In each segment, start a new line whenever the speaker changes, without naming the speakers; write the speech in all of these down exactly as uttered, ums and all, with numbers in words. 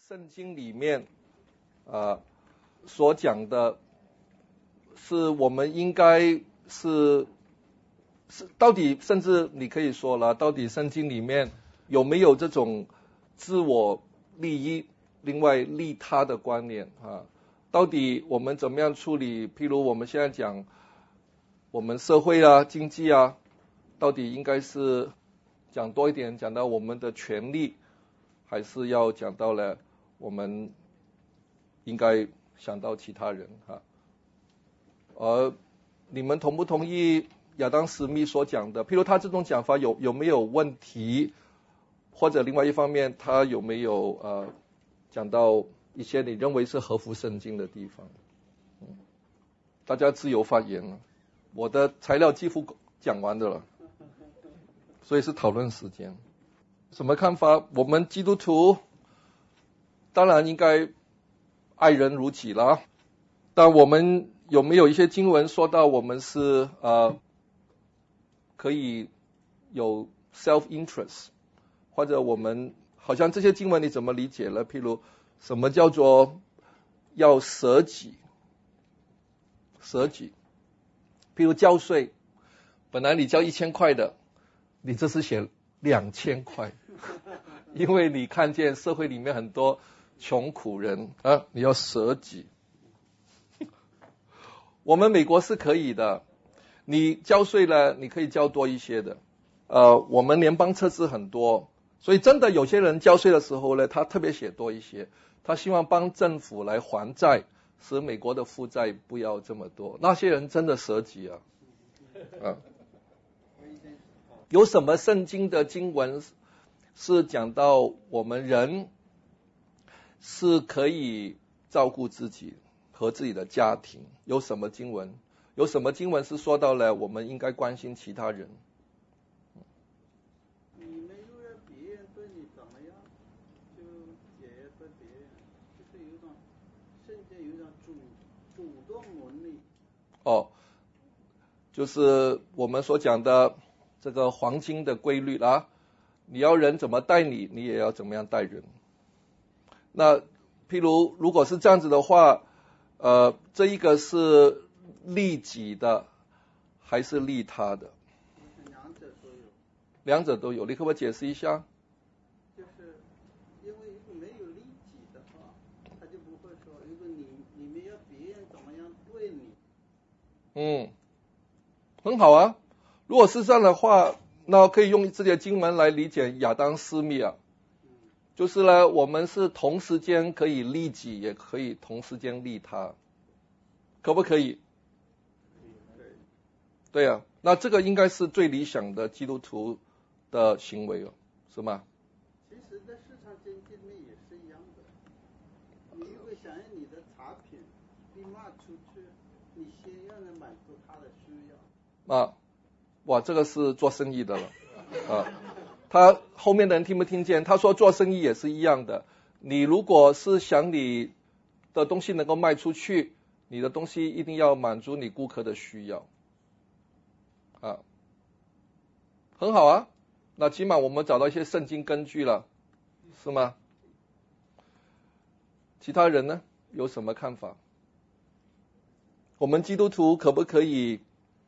圣经里面呃所讲的是我们应该是是到底，甚至你可以说了，到底圣经里面有没有这种自我利益另外利他的观念啊？到底我们怎么样处理？譬如我们现在讲我们社会啊、经济啊，到底应该是讲多一点，讲到我们的权利，还是要讲到了我们应该想到其他人啊？而你们同不同意亚当斯密所讲的？譬如他这种讲法有有没有问题？或者另外一方面，他有没有呃讲到一些你认为是合乎圣经的地方？嗯，大家自由发言了。我的材料几乎讲完的了，所以是讨论时间。什么看法？我们基督徒当然应该爱人如己啦，但我们有没有一些经文说到我们是呃可以有 self interest， 或者我们好像这些经文你怎么理解了？譬如什么叫做要舍己？舍己，譬如交税，本来你交一千块的，你这是写两千块，因为你看见社会里面很多穷苦人啊，你要舍己。我们美国是可以的，你交税了，你可以交多一些的。呃，我们联邦赤字很多，所以真的有些人交税的时候呢，他特别写多一些，他希望帮政府来还债，使美国的负债不要这么多。那些人真的舍己啊！啊，有什么圣经的经文是讲到我们人是可以照顾自己和自己的家庭？有什么经文？有什么经文是说到了我们应该关心其他人？
你没有让别人对你怎么样，就也要对别人，就是有一种甚至有一种主主动伦理。
哦，就是我们所讲的这个黄金的规律啦，你要人怎么待你，你也要怎么样待人。那譬如如果是这样子的话，呃，这一个是利己的还是利他的？
两者都有。
两者都有，你可不可以解释一下？
就是因为如果没有利己的话，他就不会说，如果你你们要别人怎么样对你。
嗯，很好啊。如果是这样的话，那可以用这些经文来理解亚当斯密啊。就是呢，我们是同时间可以利己，也可以同时间利他，可不可以？对啊，那这个应该是最理想的基督徒的行为了，是吗？
其实，在市场经济里面也是一样的。你如果想让你的产品被卖出去，你先让人满足他的需要。
啊，哇，这个是做生意的了啊。他后面的人听不听见？他说做生意也是一样的。你如果是想你的东西能够卖出去，你的东西一定要满足你顾客的需要。啊，很好啊。那起码我们找到一些圣经根据了，是吗？其他人呢，有什么看法？我们基督徒可不可以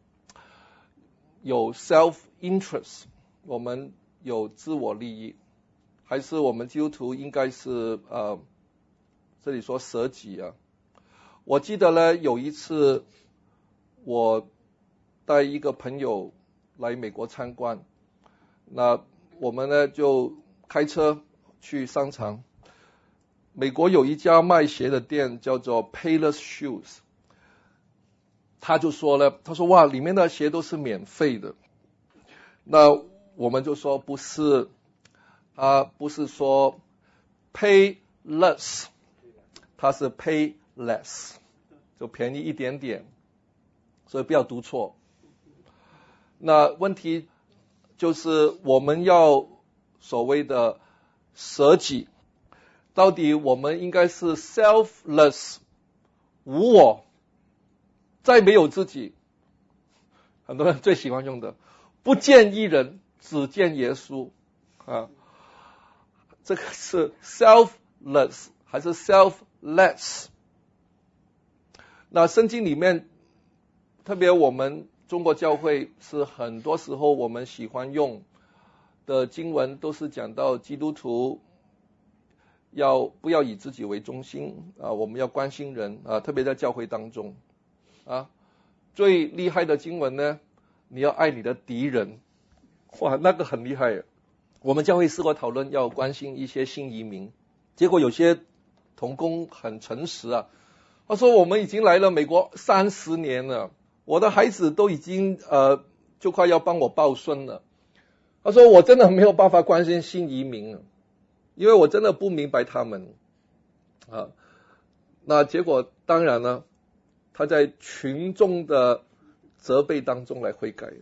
有 self interest？ 我们有自我利益，还是我们基督徒应该是呃，这里说舍己啊？我记得呢，有一次我带一个朋友来美国参观，那我们呢就开车去商场。美国有一家卖鞋的店叫做 Payless Shoes， 他就说了，他说哇，里面的鞋都是免费的。那我们就说不是，啊，不是说 pay less， 它是 pay less， 就便宜一点点，所以不要读错。那问题就是我们要所谓的舍己，到底我们应该是 selfless， 无我，再没有自己。很多人最喜欢用的，不见一人，只见耶稣啊，这个是 self selfless 还是 selfless？ 那圣经里面，特别我们中国教会是很多时候我们喜欢用的经文都是讲到基督徒要不要以自己为中心啊，我们要关心人啊，特别在教会当中啊，最厉害的经文呢，你要爱你的敌人，哇，那个很厉害。我们教会试过讨论要关心一些新移民，结果有些同工很诚实啊，他说我们已经来了美国三十年了，我的孩子都已经呃就快要帮我抱孙了。他说我真的没有办法关心新移民了，因为我真的不明白他们啊。那结果当然呢，他在群众的责备当中来悔改。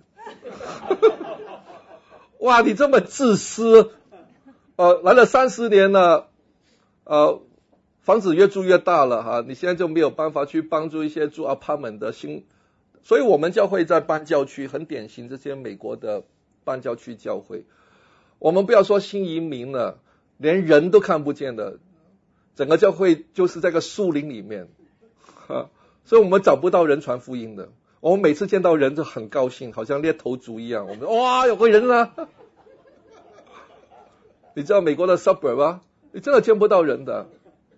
哇，你这么自私，呃，来了三十年了，呃。房子越住越大了哈，你现在就没有办法去帮助一些住 apartment 的新，所以我们教会在半郊区很典型，这些美国的半郊区教会，我们不要说新移民了，连人都看不见的，整个教会就是在个树林里面，哈，所以我们找不到人传福音的，我们每次见到人就很高兴，好像猎头族一样，我们哇有个人啊，你知道美国的 suburb 吗？你真的见不到人的。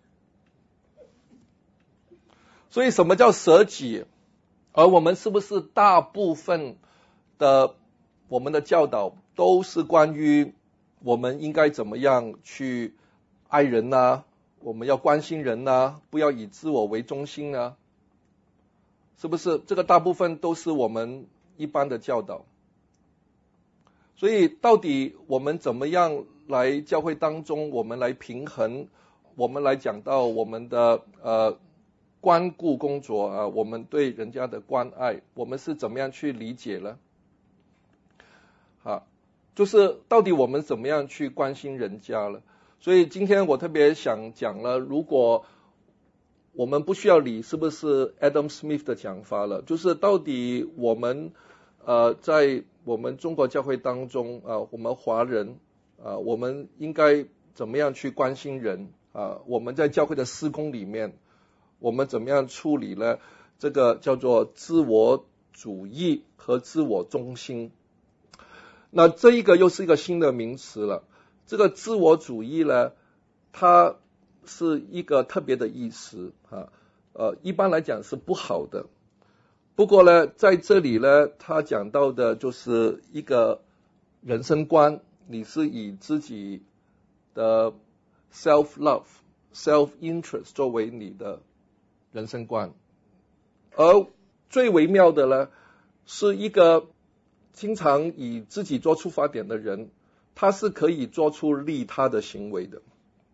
所以什么叫舍己？而我们是不是大部分的我们的教导都是关于我们应该怎么样去爱人啊，我们要关心人啊，不要以自我为中心啊，是不是？这个大部分都是我们一般的教导。所以到底我们怎么样来教会当中，我们来平衡，我们来讲到我们的呃关顾工作啊，我们对人家的关爱，我们是怎么样去理解呢？啊，就是到底我们怎么样去关心人家了？所以今天我特别想讲了，如果我们不需要理是不是 Adam Smith 的讲法了，就是到底我们呃在我们中国教会当中啊、呃，我们华人啊、呃，我们应该怎么样去关心人啊、呃？我们在教会的事工里面。我们怎么样处理呢？这个叫做自我主义和自我中心。那这一个又是一个新的名词了。这个自我主义呢，它是一个特别的意思啊，呃，一般来讲是不好的。不过呢，在这里呢，他讲到的就是一个人生观，你是以自己的 self-love、self-interest 作为你的人生观，而最微妙的呢，是一个经常以自己做出发点的人，他是可以做出利他的行为的。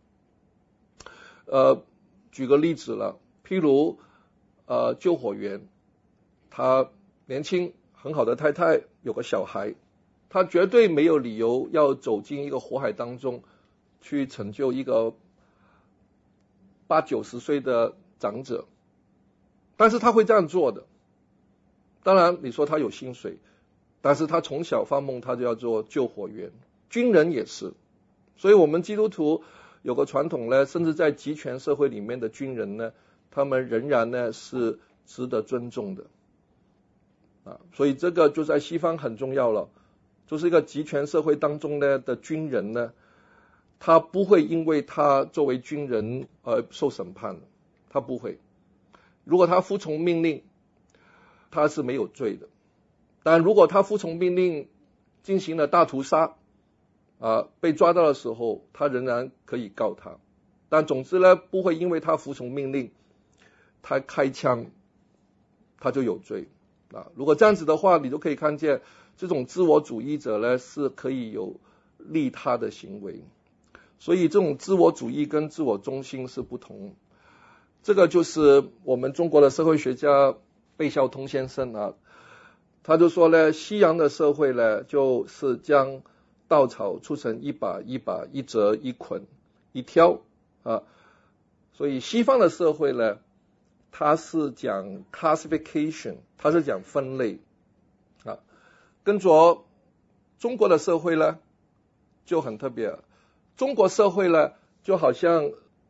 呃，举个例子了，譬如呃救火员，他年轻很好的太太，有个小孩，他绝对没有理由要走进一个火海当中去拯救一个八九十岁的长者，但是他会这样做的。当然你说他有薪水，但是他从小发梦他就要做救火员，军人也是。所以我们基督徒有个传统呢，甚至在集权社会里面的军人呢，他们仍然呢是值得尊重的啊。所以这个就在西方很重要了，就是一个集权社会当中呢的军人呢，他不会因为他作为军人而受审判的，他不会。如果他服从命令，他是没有罪的。但如果他服从命令进行了大屠杀啊，被抓到的时候，他仍然可以告他。但总之呢，不会因为他服从命令，他开枪，他就有罪啊。如果这样子的话，你就可以看见这种自我主义者呢是可以有利他的行为。所以这种自我主义跟自我中心是不同。这个就是我们中国的社会学家贝孝通先生啊，他就说呢，西洋的社会呢，就是将稻草出成一把一把、一折一捆、一挑啊，所以西方的社会呢，它是讲 classification， 它是讲分类啊，跟着中国的社会呢就很特别，中国社会呢就好像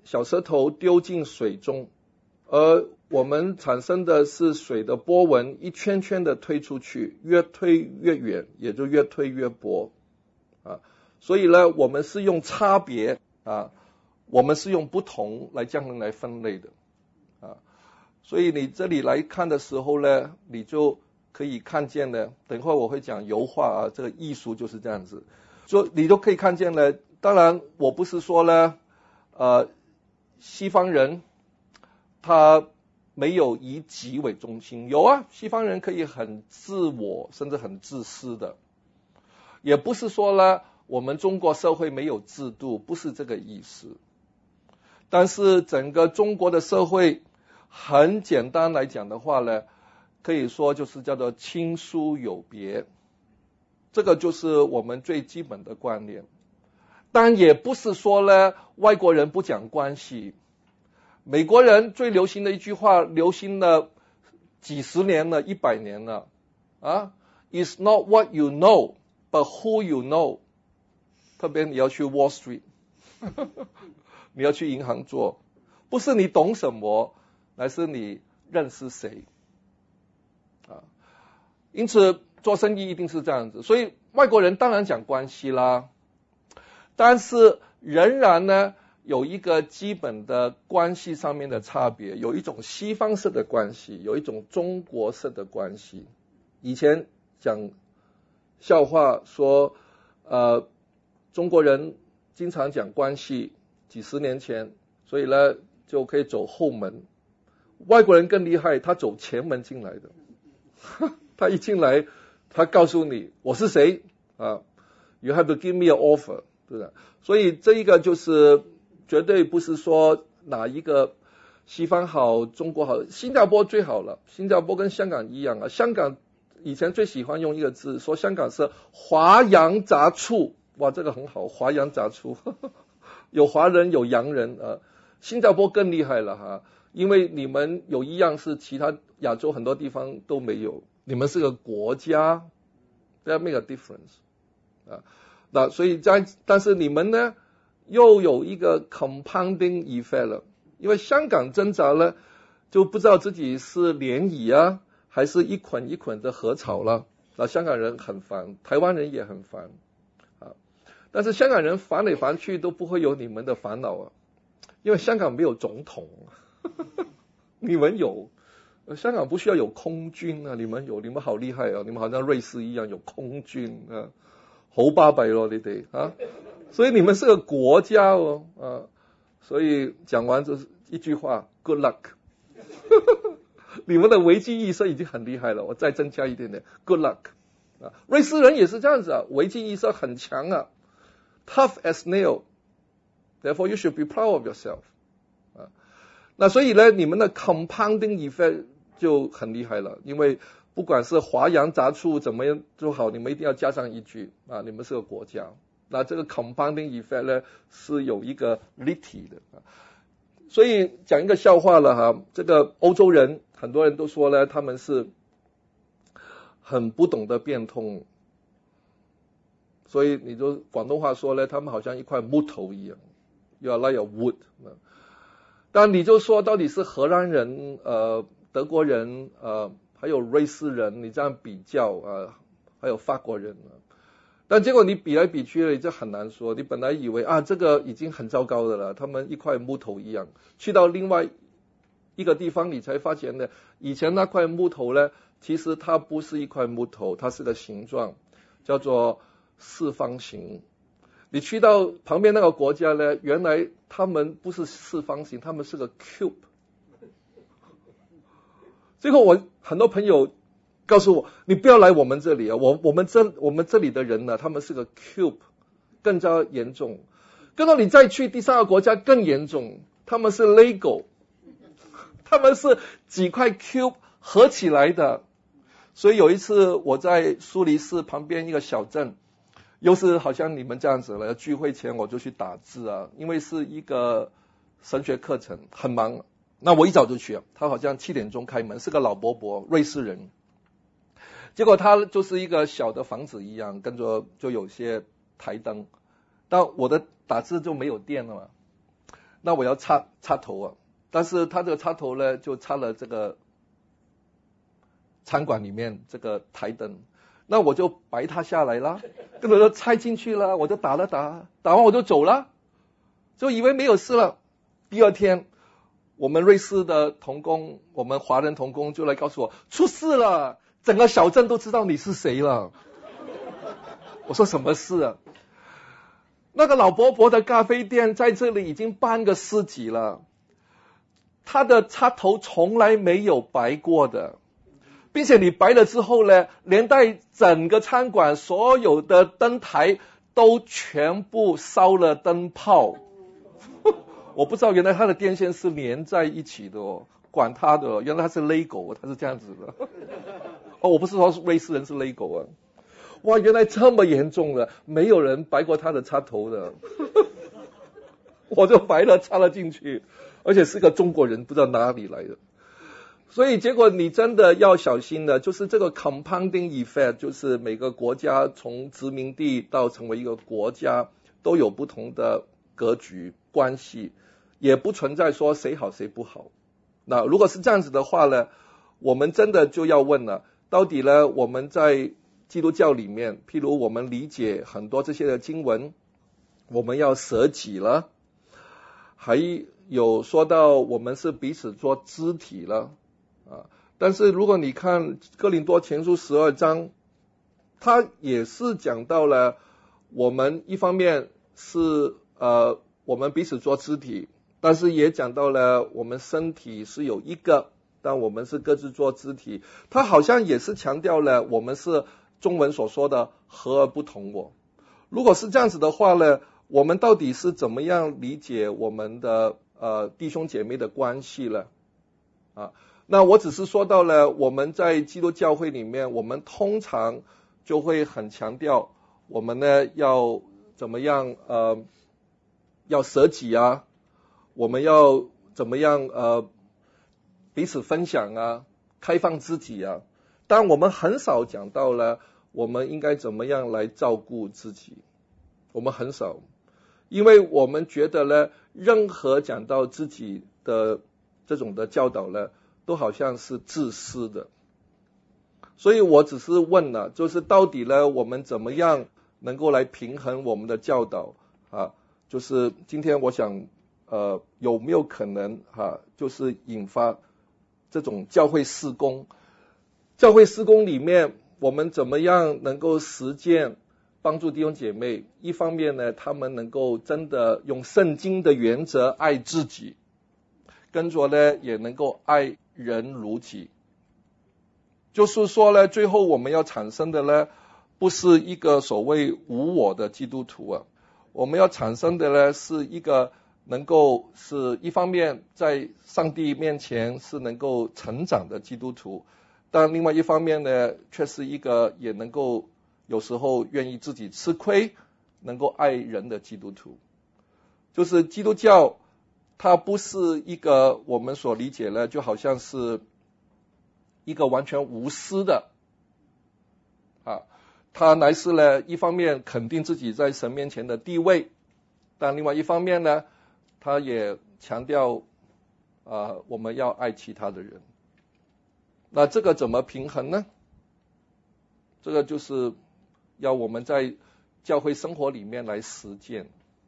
小舌头丢进水中，而我们产生的是水的波纹一圈圈的推出去，越推越远，也就越推越薄啊。所以呢，我们是用差别啊，我们是用不同来这样来分类的啊。所以你这里来看的时候呢，你就可以看见呢，等一会儿我会讲油画啊，这个艺术就是这样子，就你都可以看见呢。当然我不是说呢呃西方人他没有以己为中心，有啊，西方人可以很自我甚至很自私的，也不是说呢我们中国社会没有制度，不是这个意思。但是整个中国的社会很简单来讲的话呢，可以说就是叫做亲疏有别，这个就是我们最基本的观念。但也不是说呢外国人不讲关系，美国人最流行的一句话流行了几十年了，一百年了啊 ，It's not what you know, but who you know。特别你要去 Wall Street， 你要去银行做，不是你懂什么，而是你认识谁啊。因此做生意一定是这样子，所以外国人当然讲关系啦，但是仍然呢有一个基本的关系上面的差别，有一种西方式的关系，有一种中国式的关系。以前讲笑话说呃中国人经常讲关系，几十年前，所以呢就可以走后门。外国人更厉害，他走前门进来的他一进来他告诉你我是谁啊 You have to give me an offer， 对不对？所以这一个就是绝对不是说哪一个西方好中国好，新加坡最好了，新加坡跟香港一样啊。香港以前最喜欢用一个字说香港是华洋杂处，哇这个很好，华洋杂处有华人有洋人啊。新加坡更厉害了哈，因为你们有一样是其他亚洲很多地方都没有，你们是个国家 ，that make a difference 啊。那所以在但是你们呢又有一个 compounding effect 了，因为香港挣扎了，就不知道自己是涟漪啊，还是一捆一捆的禾草了。那香港人很烦，台湾人也很烦啊。但是香港人烦来烦去都不会有你们的烦恼啊，因为香港没有总统，你们有。香港不需要有空军啊，你们有，你们好厉害啊，你们好像瑞士一样有空军啊，好巴閉咯你哋啊，所以你们是个国家哦啊，所以讲完就是一句话 ，Good luck 。你们的危机意识已经很厉害了，我再增加一点点 ，Good luck 啊。瑞士人也是这样子啊，危机意识很强啊 ，Tough as nail，therefore you should be proud of yourself 啊。那所以呢，你们的 compounding effect 就很厉害了，因为不管是华洋杂处怎么样都好，你们一定要加上一句啊，你们是个国家。那这个 compounding effect 呢是有一个立体的啊。所以讲一个笑话了哈，这个欧洲人很多人都说呢，他们是很不懂得变通，所以你就广东话说呢，他们好像一块木头一样 ，you are like a wood。但你就说到底是荷兰人、呃德国人、呃还有瑞士人，你这样比较啊、呃，还有法国人啊，但结果你比来比去了，这很难说。你本来以为啊这个已经很糟糕的了，他们一块木头一样，去到另外一个地方，你才发现呢，以前那块木头呢，其实它不是一块木头，它是个形状，叫做四方形。你去到旁边那个国家呢，原来他们不是四方形，他们是个 cube。最后我很多朋友告诉我，你不要来我们这里啊，我我们这我们这里的人呢，他们是个 cube， 更加严重。跟到你再去第三个国家更严重，他们是 Lego， 他们是几块 cube 合起来的。所以有一次我在苏黎世旁边一个小镇，又是好像你们这样子了，聚会前我就去打字啊，因为是一个神学课程，很忙。那我一早就去了，他好像七点钟开门，是个老伯伯，瑞士人。结果他就是一个小的房子一样，跟着就有些台灯，但我的打字就没有电了嘛。 那我要插插头啊，但是他这个插头呢，就插了这个餐馆里面这个台灯，那我就白它下来了，跟着就拆进去了，我就打了打，打完我就走了，就以为没有事了。第二天，我们瑞士的同工，我们华人同工就来告诉我出事了，整个小镇都知道你是谁了。我说什么事啊？那个老伯伯的咖啡店在这里已经半个世纪了，他的插头从来没有白过的，并且你白了之后呢，连带整个餐馆所有的灯台都全部烧了灯泡。我不知道原来他的电线是连在一起的哦，管他的哦，原来他是勒狗，他是这样子的。哦，我不是说瑞士人是勒狗啊。哇，原来这么严重了，没有人白过他的插头的。我就白了插了进去，而且是个中国人，不知道哪里来的。所以结果你真的要小心的，就是这个 compounding effect， 就是每个国家从殖民地到成为一个国家都有不同的格局关系，也不存在说谁好谁不好。那如果是这样子的话呢，我们真的就要问了，到底呢我们在基督教里面，譬如我们理解很多这些的经文，我们要舍己了，还有说到我们是彼此做肢体了啊。但是如果你看哥林多前书十二章，它也是讲到了我们一方面是呃我们彼此做肢体，但是也讲到了我们身体是有一个，但我们是各自做肢体。它好像也是强调了我们是中文所说的和而不同我。如果是这样子的话呢，我们到底是怎么样理解我们的呃弟兄姐妹的关系呢？啊，那我只是说到了我们在基督教会里面，我们通常就会很强调我们呢要怎么样呃要舍己啊，我们要怎么样呃彼此分享啊，开放自己啊。但我们很少讲到了我们应该怎么样来照顾自己，我们很少，因为我们觉得呢，任何讲到自己的这种的教导呢，都好像是自私的。所以我只是问了，就是到底呢，我们怎么样能够来平衡我们的教导啊？就是今天我想，呃，有没有可能哈、啊，就是引发这种教会事工？教会事工里面，我们怎么样能够实践帮助弟兄姐妹？一方面呢，他们能够真的用圣经的原则爱自己，跟着呢也能够爱人如己。就是说呢，最后我们要产生的呢，不是一个所谓无我的基督徒啊，我们要产生的呢是一个能够是一方面在上帝面前是能够成长的基督徒。但另外一方面呢，却是一个也能够有时候愿意自己吃亏，能够爱人的基督徒。就是基督教，它不是一个我们所理解的，就好像是一个完全无私的啊，它乃是呢一方面肯定自己在神面前的地位，但另外一方面呢，它也强调啊我们要爱其他的人。那这个怎么平衡呢？这个就是要我们在教会生活里面来实践。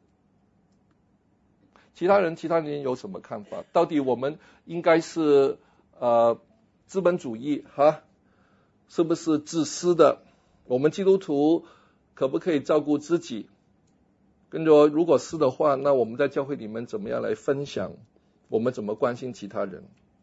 其他人，其他人有什么看法？到底我们应该是呃资本主义哈，是不是自私的？我们基督徒可不可以照顾自己？跟着，如果是的话，那我们在教会里面怎么样来分享？我们怎么关心其他人？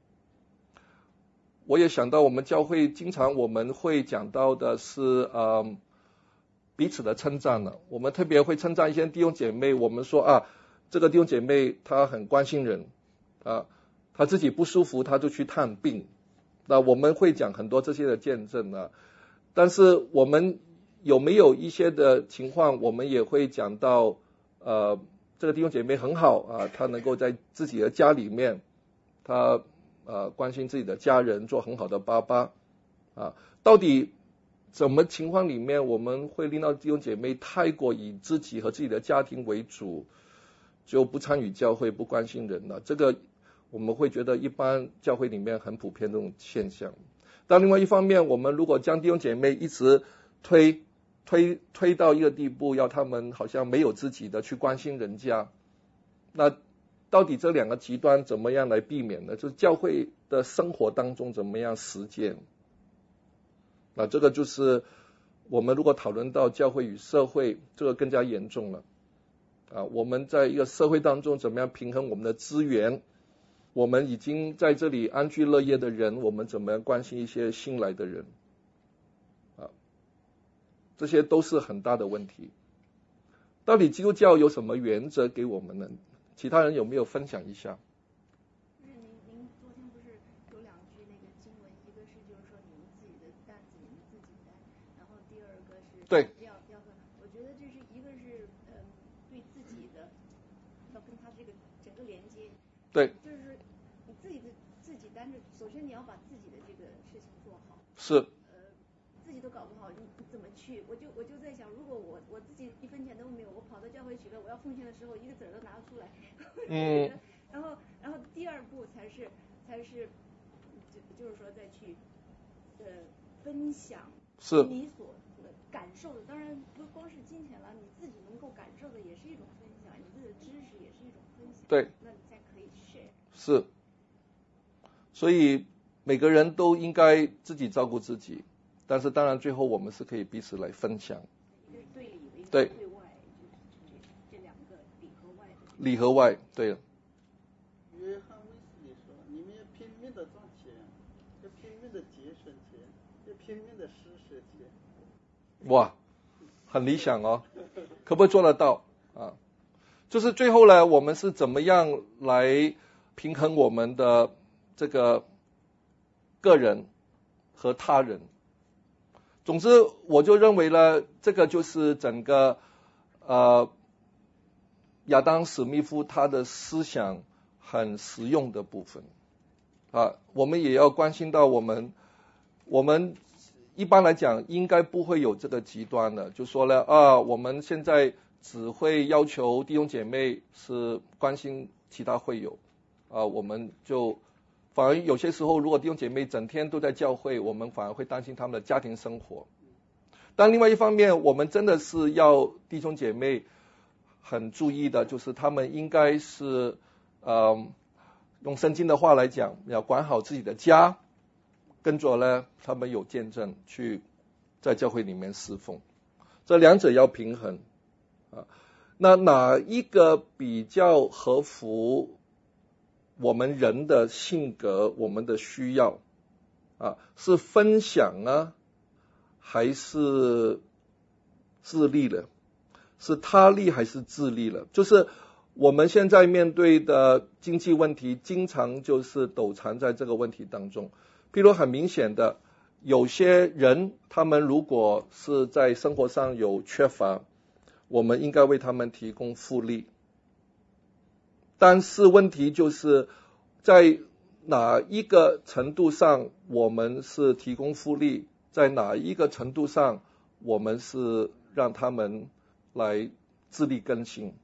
我也想到我们教会经常我们会讲到的是呃彼此的称赞了，我们特别会称赞一些弟兄姐妹，我们说啊这个弟兄姐妹他很关心人啊，他自己不舒服他就去探病，那我们会讲很多这些的见证啊。但是我们有没有一些的情况，我们也会讲到呃这个弟兄姐妹很好啊，他能够在自己的家里面他呃，关心自己的家人，做很好的爸爸啊。到底什么情况里面我们会令到弟兄姐妹太过以自己和自己的家庭为主？ 就不参与教会，不关心人了。这个我们会觉得一般教会里面很普遍这种现象。但另外一方面，我们如果将弟兄姐妹一直推推推到一个地步，要他们好像没有自己的去关心人家，那到底这两个极端怎么样来避免呢？就是教会的生活当中怎么样实践？那这个就是我们如果讨论到教会与社会，这个更加严重了。啊，我们在一个社会当中怎么样平衡我们的资源？我们已经在这里安居乐业的人，我们怎么样关心一些新来的人？啊，这些都是很大的问题。到底基督教有什么原则给我们呢？其他人有没有分享一下？
就是您您昨天不是有两句那个经文，一个是就是说你们自己的担子你们自己担，然后第二个是
对
要要和，我觉得这是一个是嗯对自己的，要跟他这个整个连接，
对，
就是你自己的自己担着，首先你要把自己的这个事情做好，
是，
呃自己都搞不好，你怎么去？我就我就在想，如果我我自己一分钱都没有，我跑到教会去了，我要奉献的时候一个子儿都拿不出来。
嗯，
然后然后第二步才是才是就就是说再去呃分享
是
你所感受的，当然不光是金钱了，你自己能够感受的也是一种分享，你自己的知识也是一种分享，
对，
那你才可以 share。
是，所以每个人都应该自己照顾自己，但是当然最后我们是可以彼此来分享。
一个是对里的，一个
对
是对外，就是这这两个里和外的。
里和外，对了。
约翰卫斯理说：“你们要拼命的赚钱，要拼命的节省钱，要拼命的施舍钱。”
哇，很理想哦，可不可以做得到啊？就是最后呢，我们是怎么样来平衡我们的这个个人和他人？总之，我就认为呢，这个就是整个呃亚当·史密夫他的思想很实用的部分啊。我们也要关心到我们我们。一般来讲，应该不会有这个极端的，就说呢，啊，我们现在只会要求弟兄姐妹是关心其他会友，啊，我们就反而有些时候，如果弟兄姐妹整天都在教会，我们反而会担心他们的家庭生活。但另外一方面，我们真的是要弟兄姐妹很注意的，就是他们应该是，呃，用圣经的话来讲，要管好自己的家。跟着呢，他们有见证去在教会里面侍奉，这两者要平衡啊。那哪一个比较合乎我们人的性格、我们的需要啊？是分享啊，还是自立了？是他立还是自立了？就是我们现在面对的经济问题，经常就是糾缠在这个问题当中。譬如很明显的，有些人他们如果是在生活上有缺乏，我们应该为他们提供福利。但是问题就是在哪一个程度上我们是提供福利，在哪一个程度上我们是让他们来自力更生。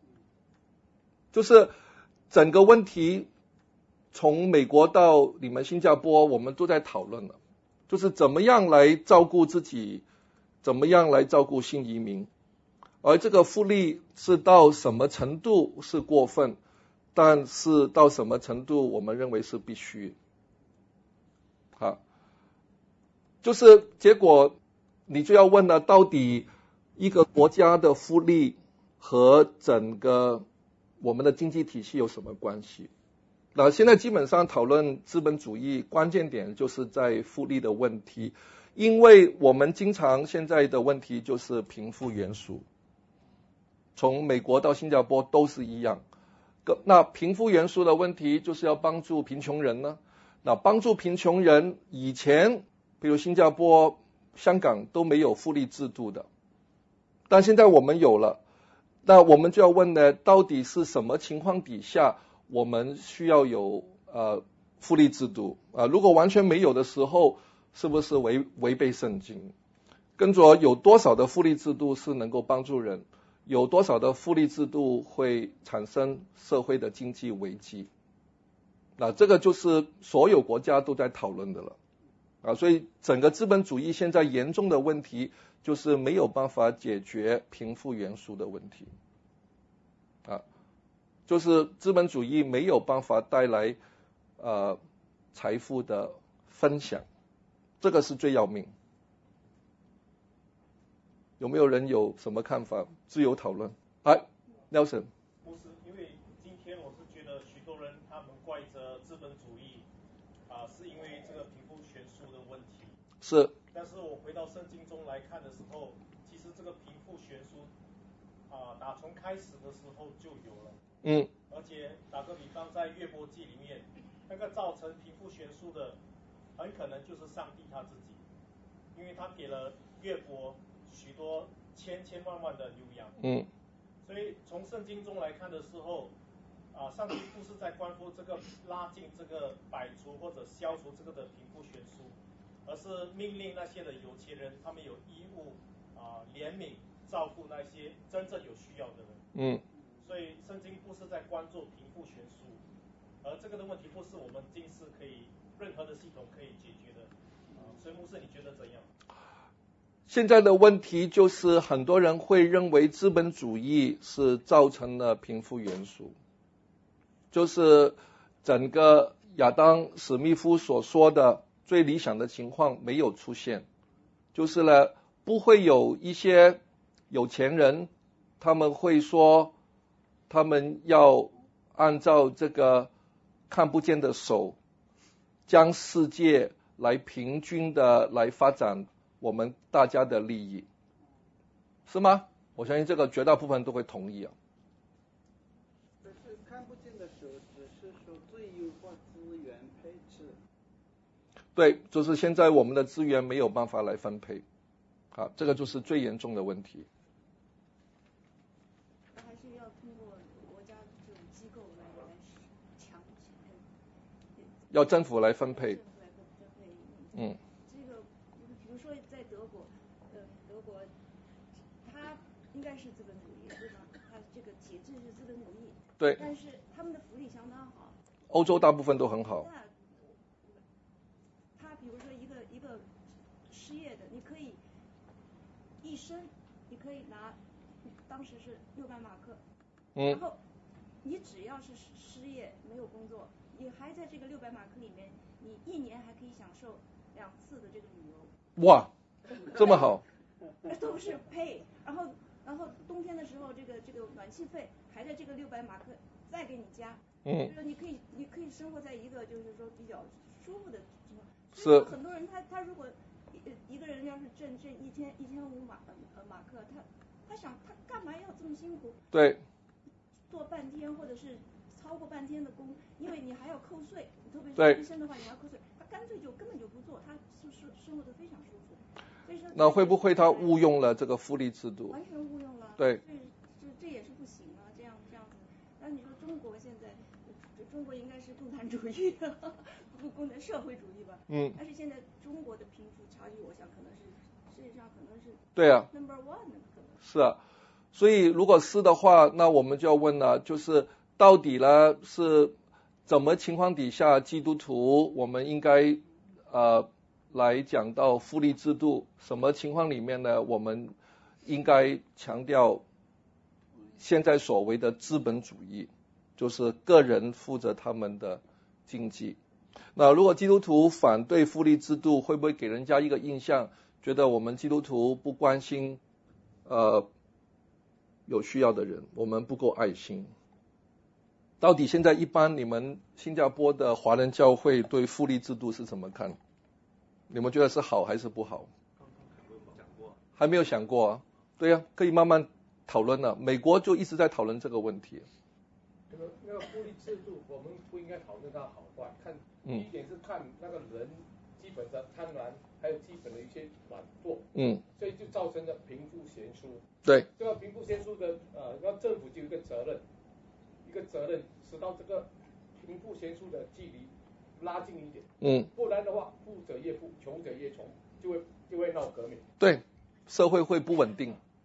就是整个问题从美国到你们新加坡，我们都在讨论了，就是怎么样来照顾自己，怎么样来照顾新移民，而这个福利是到什么程度是过分，但是到什么程度我们认为是必须。好，就是结果你就要问了，到底一个国家的福利和整个我们的经济体系有什么关系？那现在基本上讨论资本主义，关键点就是在福利的问题，因为我们经常现在的问题就是贫富悬殊，从美国到新加坡都是一样。那贫富悬殊的问题就是要帮助贫穷人呢。那帮助贫穷人，以前比如新加坡、香港都没有福利制度的，但现在我们有了。那我们就要问呢，到底是什么情况底下我们需要有呃福利制度啊、呃？如果完全没有的时候，是不是违违背圣经？跟着有多少的福利制度是能够帮助人？ 有多少的福利制度会产生社会的经济危机。那这个就是所有国家都在讨论的了啊，所以整个资本主义现在严重的问题就是没有办法解决贫富悬殊的问题啊，就是资本主义没有办法带来呃财富的分享，这个是最要命。有没有人有什么看法？自由讨论。哎 ，Nelson。
不是，因为今天我是觉得许多人他们怪着资本主义啊、呃，是因为这个贫富悬殊的问题。
是。
但是我回到圣经中来看的时候，其实这个贫富悬殊啊、呃，打从开始的时候就有了。
嗯。
而且打个比方，在约伯记里面，那个造成贫富悬殊的，很可能就是上帝他自己，因为他给了约伯许多千千万万的牛羊。
嗯。
所以从圣经中来看的时候，啊，上帝不是在关乎这个拉近这个摆除或者消除这个的贫富悬殊，而是命令那些的有钱人，他们有义务啊怜悯照顾那些真正有需要的人。
嗯。
所以圣经不是在关注贫富悬殊，而这个的问题不是我们今世可以任何的系统可以解决的。啊，所以牧师你觉得怎样？
现在的问题就是很多人会认为资本主义是造成了贫富悬殊，就是整个亚当史密夫所说的最理想的情况没有出现，就是呢不会有一些有钱人他们会说他们要按照这个看不见的手将世界来平均的来发展我们大家的利益，是吗？我相信这个绝大部分都会同意啊。
但是看不见的时候，只是说最优化资源配置。
对，就是现在我们的资源没有办法来分配，啊，这个就是最严重的问题。
还是要通过国家这种机构来来强制，
要政府来分配。
政府来分配。
嗯。
比如说在德国，呃，德国，它应该是资本主义，对吧？它这个体制是资本主义。
对。
但是他们的福利相当好。
欧洲大部分都很好。
那，他比如说一个一个失业的，你可以一生，你可以拿，当时是六百马克。
嗯。
然后你只要是失业没有工作，你还在这个六百马克里面，你一年还可以享受两次的这个旅游。
哇，这么好。
都是配，然后然后冬天的时候，这个这个暖气费还在这个六百马克再给你加，
嗯，
就是说你可以你可以生活在一个就是说比较舒服的情况。
是。
很多人他他如果一一个人要是挣挣一千一千五马呃马克，他他想他干嘛要这么辛苦？
对。
做半天或者是超过半天的工，因为你还要扣税，特别是医生的话你还要扣税，他干脆就根本就不做，他是是生活的非常舒服。
那会不会他误用了这个福利制度？
完全误用了。
对。
这这这也是不行啊，这样这样子。那你说中国现在，中国应该是共产主义，不共产社会主义吧？
嗯。
但是现在中国的贫富差距，我想可能是世界上可能是。
对啊。
Number one 可能。
是啊，所以如果是的话，那我们就要问了，就是到底呢是怎么情况底下，基督徒我们应该呃。来讲到福利制度，什么情况里面呢？我们应该强调现在所谓的资本主义，就是个人负责他们的经济。那如果基督徒反对福利制度，会不会给人家一个印象，觉得我们基督徒不关心呃有需要的人，我们不够爱心？到底现在一般你们新加坡的华人教会对福利制度是怎么看？你们觉得是好还是不好？还没有想过啊？对啊，可以慢慢讨论了。美国就一直在讨论这个问题。
那个那个福利制度，我们不应该讨论它好坏，看第一点是看那个人基本的贪婪，还有基本的一些懒惰，
嗯，
所以就造成了贫富悬殊。
对，
这个贫富悬殊的呃，要政府就有一个责任，一个责任使到这个贫富悬殊的距离拉近一点，
嗯，
不然的话，富者越富，穷者越穷，就会就会闹革命。
对，社会会不稳定。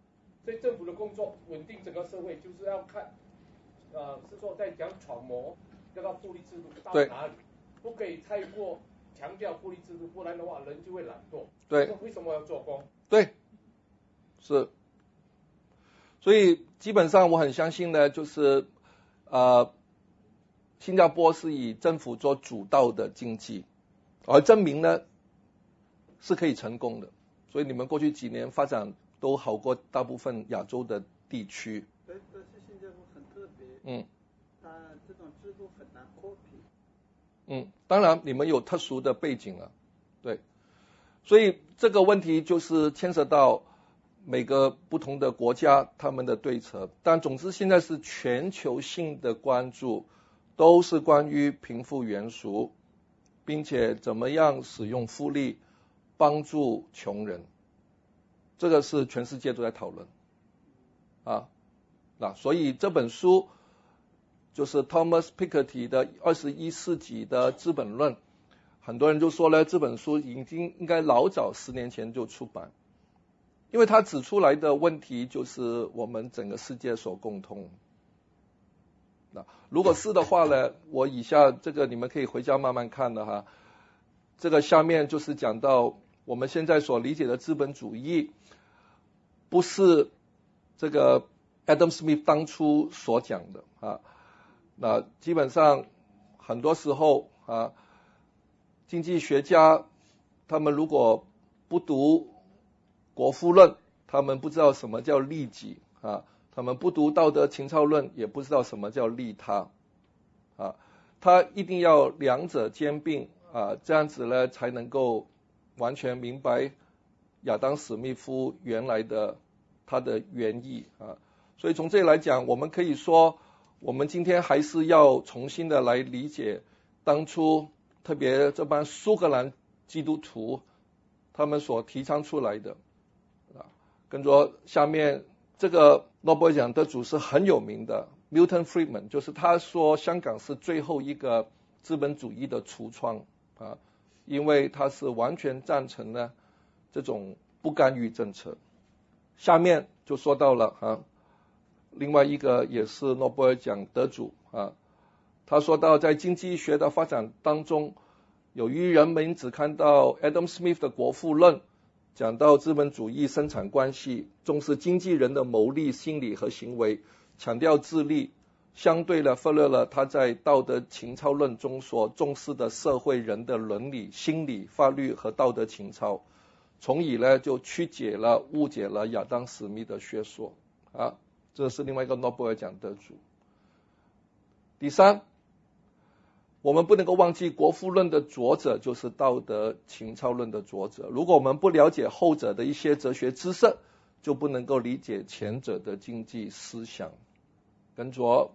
所以政府的工作稳定整个社会，就是要看，呃，是说在讲揣摩这个复利制度到哪里，不可以太过强调复利制度，不然的话人就会懒惰。
对。
为什么要做工？
对，是。所以基本上我很相信呢，就是呃，新加坡是以政府做主导的经济，而证明呢是可以成功的。所以你们过去几年发展都好过大部分亚洲的地区。
但但是新加坡很特别，
嗯，
它这种制度很难 copy。
嗯，当然你们有特殊的背景了，对。所以这个问题就是牵涉到每个不同的国家他们的对策，但总之现在是全球性的关注，都是关于贫富悬殊，并且怎么样使用复利帮助穷人，这个是全世界都在讨论啊。那所以这本书就是 Thomas Piketty 的二十一世纪的资本论，很多人就说呢，这本书已经应该老早十年前就出版。因为他指出来的问题就是我们整个世界所共通。那如果是的话呢，我以下这个你们可以回家慢慢看的哈。这个下面就是讲到我们现在所理解的资本主义，不是这个 Adam Smith 当初所讲的啊。那基本上很多时候啊，经济学家他们如果不读国富论，他们不知道什么叫利己啊，他们不读道德情操论，也不知道什么叫利他啊，他一定要两者兼并啊，这样子呢才能够完全明白亚当史密夫原来的他的原意啊。所以从这里来讲，我们可以说我们今天还是要重新的来理解当初特别这帮苏格兰基督徒他们所提倡出来的。跟着下面这个诺贝尔奖得主是很有名的 Milton Friedman， 就是他说香港是最后一个资本主义的橱窗啊，因为他是完全赞成呢这种不干预政策。下面就说到了啊，另外一个也是诺贝尔奖得主啊，他说到在经济学的发展当中，由于人们只看到 Adam Smith 的国富论，讲到资本主义生产关系，重视经纪人的牟利心理和行为，强调自利，相对的忽略了他在道德情操论中所重视的社会人的伦理、心理、法律和道德情操，从而呢就曲解了、误解了亚当史密的学说啊，这是另外一个诺贝尔奖得主。第三，我们不能够忘记国富论的作者就是道德情操论的作者，如果我们不了解后者的一些哲学知识，就不能够理解前者的经济思想。跟着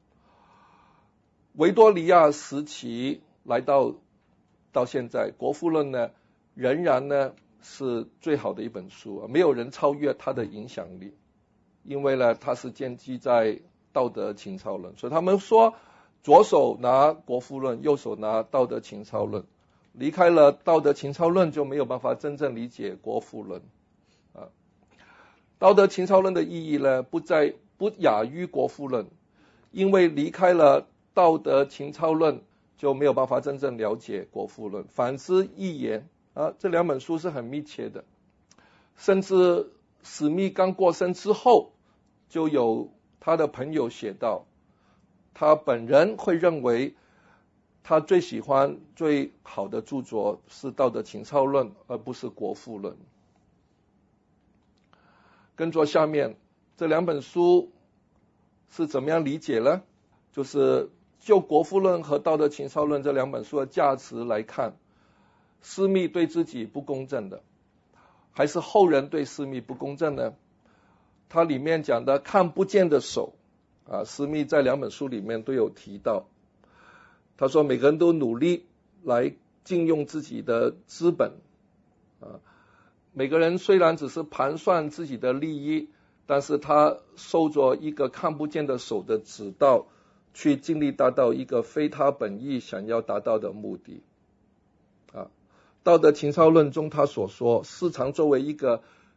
维多利亚时期来到到现在，国富论呢仍然呢是最好的一本书，没有人超越它的影响力，因为呢它是建基在道德情操论，所以他们说左手拿国富论，右手拿道德情操论，离开了道德情操论就没有办法真正理解国富论啊。道德情操论的意义呢，不在不亚于国富论，因为离开了道德情操论就没有办法真正了解国富论。反之亦然啊，这两本书是很密切的，甚至史密刚过身之后，就有他的朋友写道，他本人会认为他最喜欢最好的著作是道德情操论，而不是国富论。跟着下面这两本书是怎么样理解呢？就是就国富论和道德情操论这两本书的价值来看，史密对自己不公正的，还是后人对史密不公正呢？它里面讲的看不见的手啊，史密在两本书里面都有提到。他说每个人都努力来尽用自己的资本啊，每个人虽然只是盘算自己的利益，但是他受着一个看不见的手的指导，去尽力达到一个非他本意想要达到的目的啊。道德情操论中他所说，市场作为一个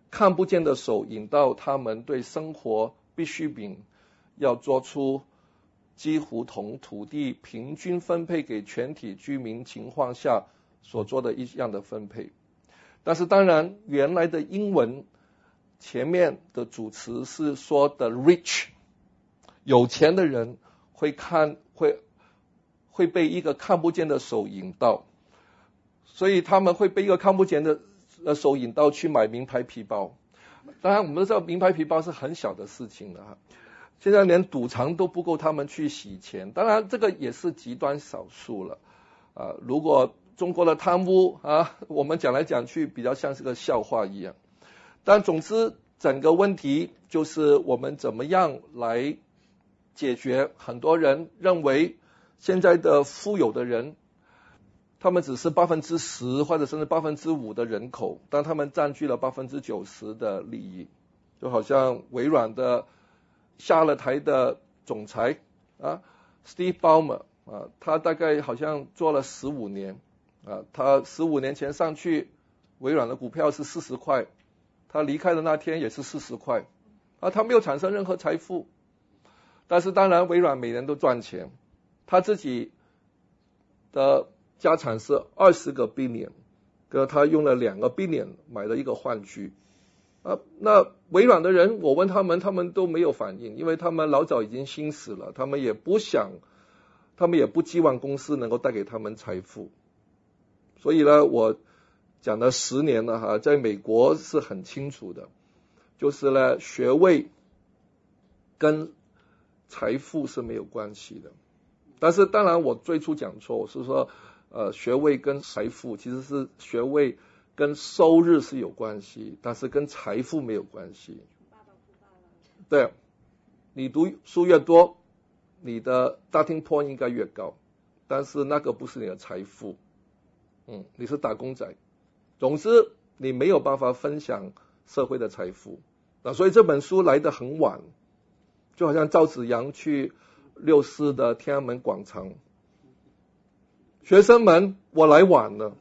看不见的手引导他们对生活必需品要做出几乎同土地平均分配给全体居民情况下所做的一样的分配。但是当然原来的英文前面的主词是说的 rich， 有钱的人会看会会被一个看不见的手引导，所以他们会被一个看不见的手引导去买名牌皮包。当然我们都知道名牌皮包是很小的事情了，现在连赌场都不够他们去洗钱，当然这个也是极端少数了啊。如果中国的贪污啊，我们讲来讲去比较像是个笑话一样。但总之整个问题就是我们怎么样来解决很多人认为现在的富有的人他们只是百分之十或者甚至百分之五的人口，但他们占据了百分之九十的利益。就好像微软的下了台的总裁啊 Steve Ballmer 啊，他大概好像做了十五年啊，他十五年前上去微软的股票是四十块，他离开的那天也是四十块啊，他没有产生任何财富。但是当然微软每年都赚钱，他自己的家产是二十个 billion， 跟他用了两个 billion 买了一个玩具啊。那微软的人我问他们，他们都没有反应，因为他们老早已经心死了，他们也不想，他们也不寄望公司能够带给他们财富。所以呢，我讲了十年了哈，在美国是很清楚的，就是呢，学位跟财富是没有关系的。但是当然我最初讲错，我是说呃，学位跟财富其实是学位跟收入是有关系，但是跟财富没有关系。对，你读书越多，你的 starting point 应该越高，但是那个不是你的财富。嗯，你是打工仔。总之你没有办法分享社会的财富啊，所以这本书来得很晚，就好像赵紫阳去六四的天安门广场，学生们我来晚了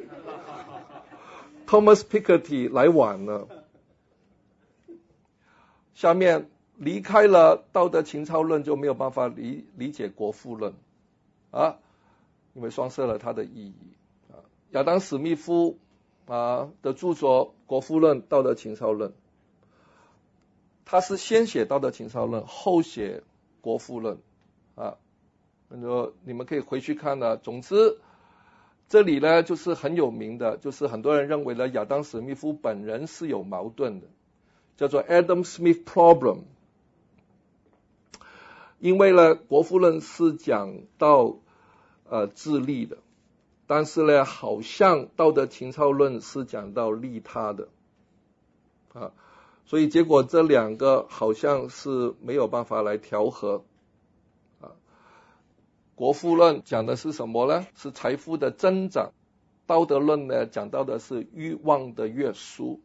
Thomas Piketty 来晚了，下面离开了道德情操论就没有办法理理解国富论啊，因为双摄了它的意义啊。亚当史密夫啊的著作《国富论》《道德情操论》，他是先写《道德情操论》，后写《国富论》啊。那就你们可以回去看呢。总之，这里呢就是很有名的，就是很多人认为呢，亚当史密夫本人是有矛盾的，叫做 Adam Smith Problem。因为呢，《国富论》是讲到呃自利的。但是呢，好像道德情操论是讲到利他的啊，所以结果这两个好像是没有办法来调和啊。国富论讲的是什么呢？是财富的增长，道德论呢讲到的是欲望的约束。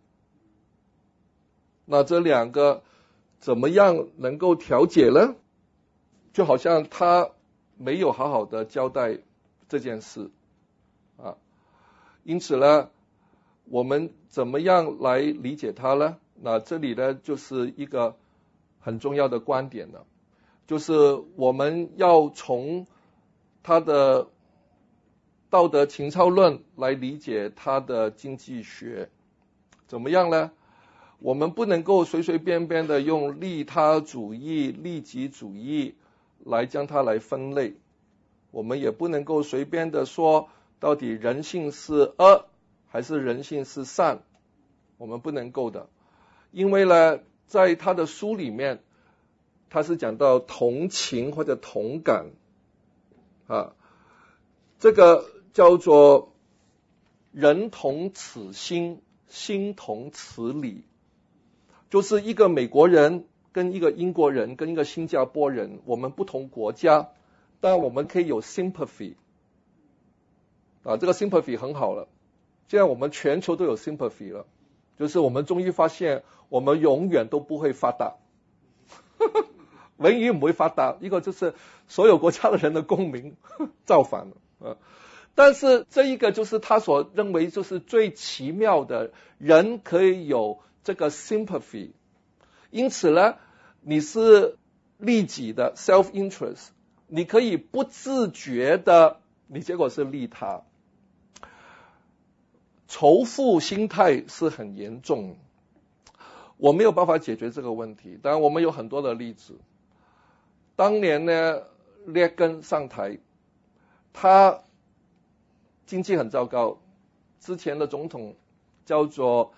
那这两个怎么样能够调解呢？就好像他没有好好的交代这件事。啊，因此呢，我们怎么样来理解它呢？那这里呢，就是一个很重要的观点了，就是我们要从他的道德情操论来理解他的经济学。怎么样呢？我们不能够随随便便的用利他主义、利己主义来将它来分类，我们也不能够随便的说到底人性是恶还是人性是善，我们不能够的。因为呢，在他的书里面，他是讲到同情或者同感啊，这个叫做人同此心，心同此理，就是一个美国人跟一个英国人跟一个新加坡人，我们不同国家，但我们可以有 sympathy。啊，这个 sympathy 很好了，现在我们全球都有 sympathy 了，就是我们终于发现我们永远都不会发达永遠唔會發達，一個就是所有國家的人的共鳴造反了。但是這一個就是他所認為就是最奇妙的，人可以有这个 sympathy， 因此呢，你是利己的 self interest， 你可以不自觉的，你结果是利他。仇富心态是很严重，我没有办法解决这个问题。当然我们有很多的例子。当年呢，列根上台，他经济很糟糕，之前的总统叫做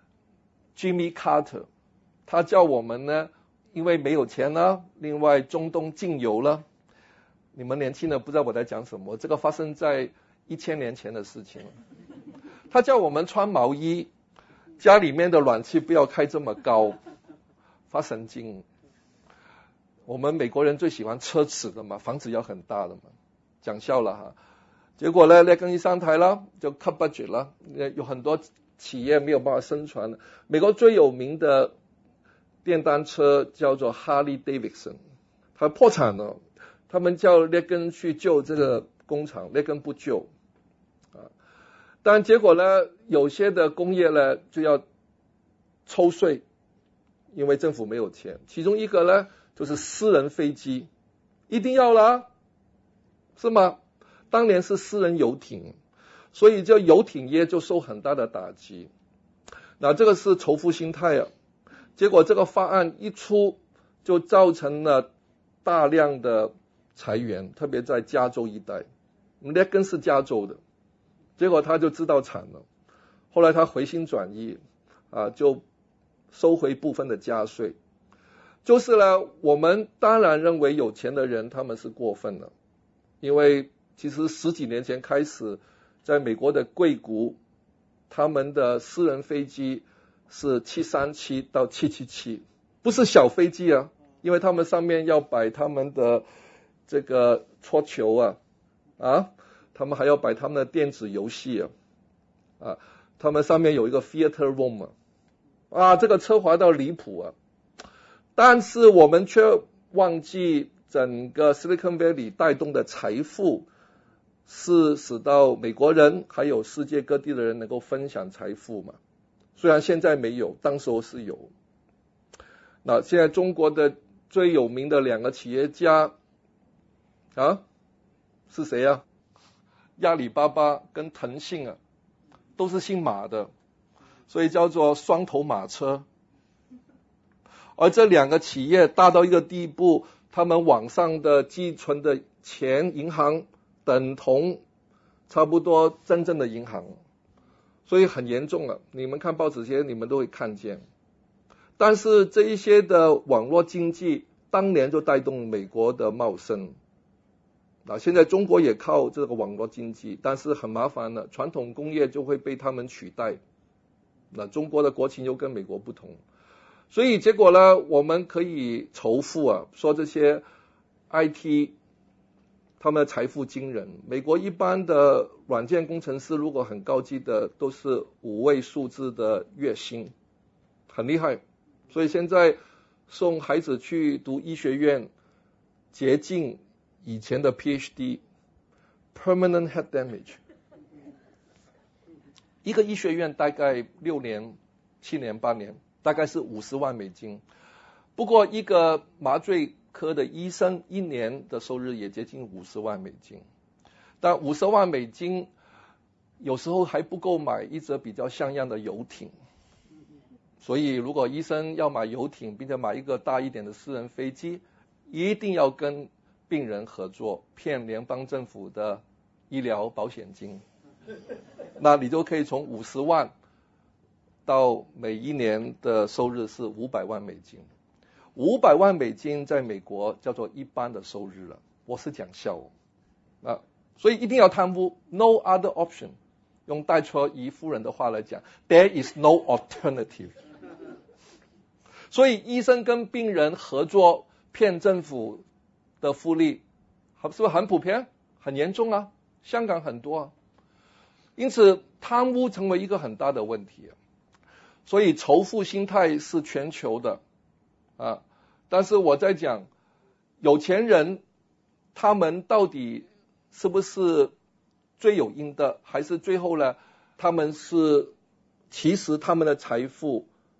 Jimmy Carter， 他叫我们呢，因为没有钱了，另外中东禁油了。你们年轻人不知道我在讲什么，这个发生在一千年前的事情。他叫我们穿毛衣，家里面的暖气不要开这么高，发神经。我们美国人最喜欢奢侈的嘛，房子要很大的嘛，讲笑了哈。结果呢，列根一上台了，就 cut budget 了，有很多企业没有办法生存了。美国最有名的电单车叫做 Harley Davidson， 它破产了，他们叫列根去救这个工厂，列根不救。但结果呢，有些的工业呢就要抽税，因为政府没有钱。其中一个呢就是私人飞机，一定要啦，是吗？当年是私人游艇，所以这游艇业就受很大的打击。那这个是仇富心态啊。结果这个法案一出，就造成了大量的裁员，特别在加州一带。列根是加州的。结果他就知道惨了，后来他回心转意，啊，就收回部分的加税。就是呢，我们当然认为有钱的人他们是过分了，因为其实十几年前开始，在美国的硅谷，他们的私人飞机是七三七到七七七，不是小飞机啊，因为他们上面要摆他们的这个桌球啊，啊。他们还要摆他们的电子游戏啊，啊，他们上面有一个 theater room 啊，啊，这个奢华到离谱啊！但是我们却忘记整个 Silicon Valley 带动的财富，是使到美国人还有世界各地的人能够分享财富嘛。虽然现在没有，当时候是有。那现在中国的最有名的两个企业家啊，是谁啊？阿里巴巴跟腾讯啊，都是姓马的，所以叫做双头马车。而这两个企业大到一个地步，他们网上的寄存的钱银行等同差不多真正的银行，所以很严重了。你们看报纸些，你们都会看见。但是这一些的网络经济当年就带动美国的茂盛。啊，现在中国也靠这个网络经济，但是很麻烦了，传统工业就会被他们取代。那中国的国情又跟美国不同，所以结果呢，我们可以仇富啊，说这些 I T 他们的财富惊人。美国一般的软件工程师如果很高级的，都是五位数字的月薪，很厉害。所以现在送孩子去读医学院，捷径以前的 P H D permanent head damage， 一个医学院大概六年、七年、八年，大概是五十万美金。不过一个麻醉科的医生一年的收入也接近五十万美金，但五十万美金有时候还不够买一则比较像样的游艇。所以如果医生要买游艇，并且买一个大一点的私人飞机，一定要跟病人合作，骗联邦政府的医疗保险金，那你就可以从五十万到每一年的收入是五百万美金。五百万美金在美国叫做一般的收入了，我是讲笑哦，啊，所以一定要贪污 ，no other option。用戴卓宜夫人的话来讲 ，there is no alternative。所以医生跟病人合作骗政府的福利，是不是很普遍、很严重啊？香港很多啊。因此，贪污成为一个很大的问题啊。所以仇富心态是全球的啊。但是我在讲，有钱人他们到底是不是罪有应得，还是最后呢，他们是其实他们的财富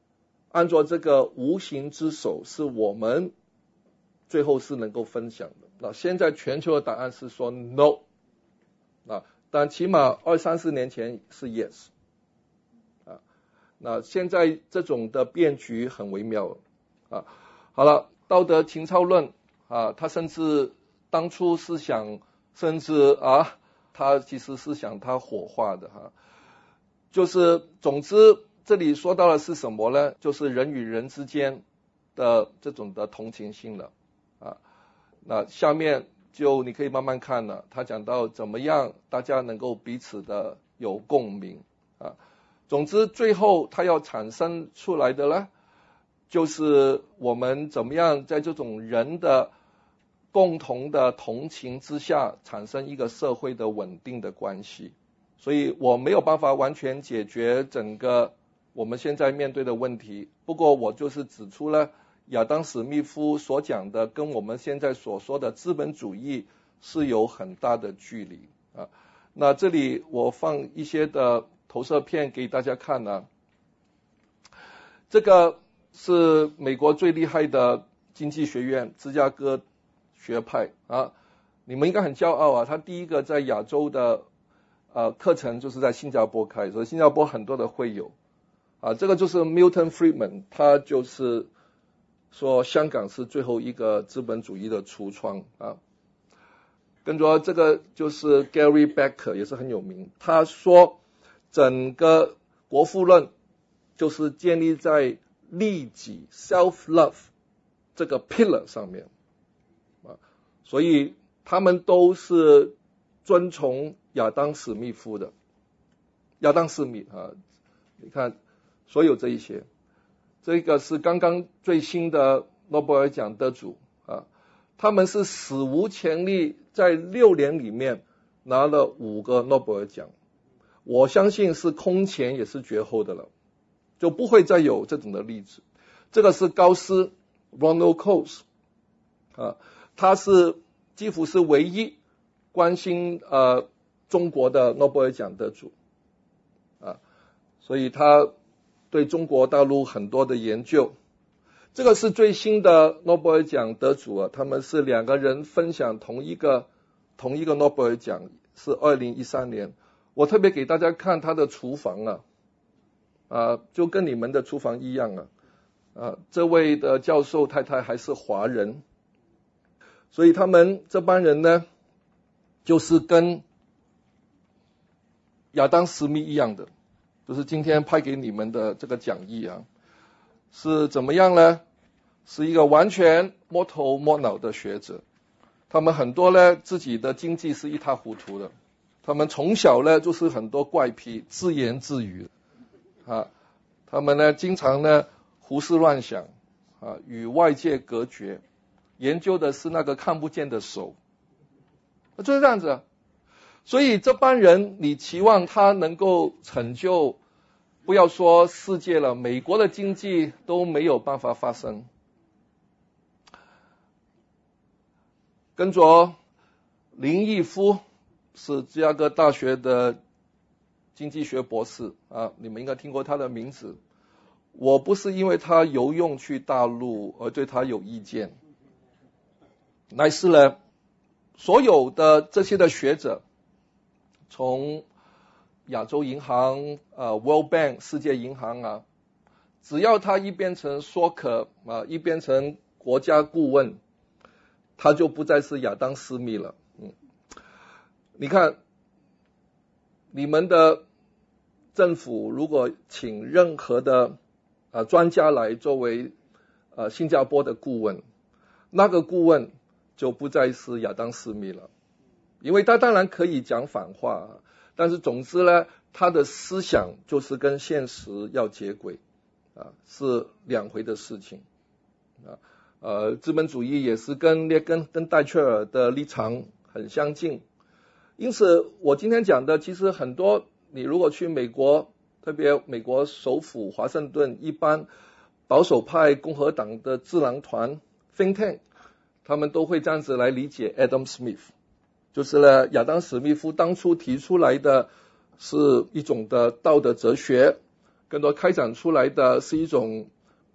按照这个无形之手是我们最后是能够分享的。那现在全球的答案是说 no， 啊，但起码二三十年前是 yes， 啊，那现在这种的变局很微妙啊。好了，道德情操论啊，他甚至当初是想，甚至啊，他其实是想他火化的哈，就是总之这里说到的是什么呢？就是人与人之间的这种的同情心了啊。那下面就你可以慢慢看了，他讲到怎么样大家能够彼此的有共鸣啊。总之最后他要产生出来的呢，就是我们怎么样在这种人的共同的同情之下产生一个社会的稳定的关系。所以我没有办法完全解决整个我们现在面对的问题，不过我就是指出了亚当·史密夫所讲的跟我们现在所说的资本主义是有很大的距离啊。那这里我放一些的投射片给大家看呢，这个是美国最厉害的经济学院芝加哥学派啊，你们应该很骄傲啊，他第一个在亚洲的呃课程就是在新加坡开，所以新加坡很多的会友啊，这个就是 Milton Friedman， 他就是说香港是最后一个资本主义的橱窗啊。跟着这个就是 Gary Becker 也是很有名，他说整个国富论就是建立在利己 self-love 这个 pillar 上面啊，所以他们都是遵从亚当·史密夫的。亚当·史密啊，你看所有这一些，这个是刚刚最新的诺贝尔奖得主啊，他们是史无前例在六年里面拿了五个诺贝尔奖，我相信是空前也是绝后的了，就不会再有这种的例子。这个是高斯 Ronald Coase 啊，他是几乎是唯一关心呃中国的诺贝尔奖得主啊，所以他对中国大陆很多的研究。这个是最新的诺贝尔奖得主啊，他们是两个人分享同一个同一个诺贝尔奖，是二零一三年。我特别给大家看他的厨房啊，啊，就跟你们的厨房一样啊，啊，这位的教授太太还是华人，所以他们这帮人呢，就是跟亚当·史密一样的，就是今天派给你们的这个讲义啊，是怎么样呢？是一个完全摸头摸脑的学者，他们很多呢自己的经济是一塌糊涂的，他们从小呢就是很多怪癖，自言自语啊，他们呢经常呢胡思乱想啊，与外界隔绝，研究的是那个看不见的手，就是这样子啊。所以这帮人你期望他能够成就，不要说世界了，美国的经济都没有办法发生。跟着林毅夫是芝加哥大学的经济学博士啊，你们应该听过他的名字。我不是因为他游泳去大陆而对他有意见，乃是呢，所有的这些的学者，从亚洲银行、呃 World Bank 世界银行啊，只要他一变成说客啊，一变成国家顾问，他就不再是亚当·斯密了。嗯，你看，你们的政府如果请任何的呃专家来作为呃新加坡的顾问，那个顾问就不再是亚当·斯密了，因为他当然可以讲反话，但是总之呢，他的思想就是跟现实要接轨啊，是两回的事情啊。呃，资本主义也是跟列根跟戴切尔的立场很相近，因此我今天讲的其实很多，你如果去美国，特别美国首府华盛顿，一般保守派共和党的智囊团 think tank， 他们都会这样子来理解 Adam Smith， 就是呢亚当·史密夫当初提出来的是一种的道德哲学，更多开展出来的是一种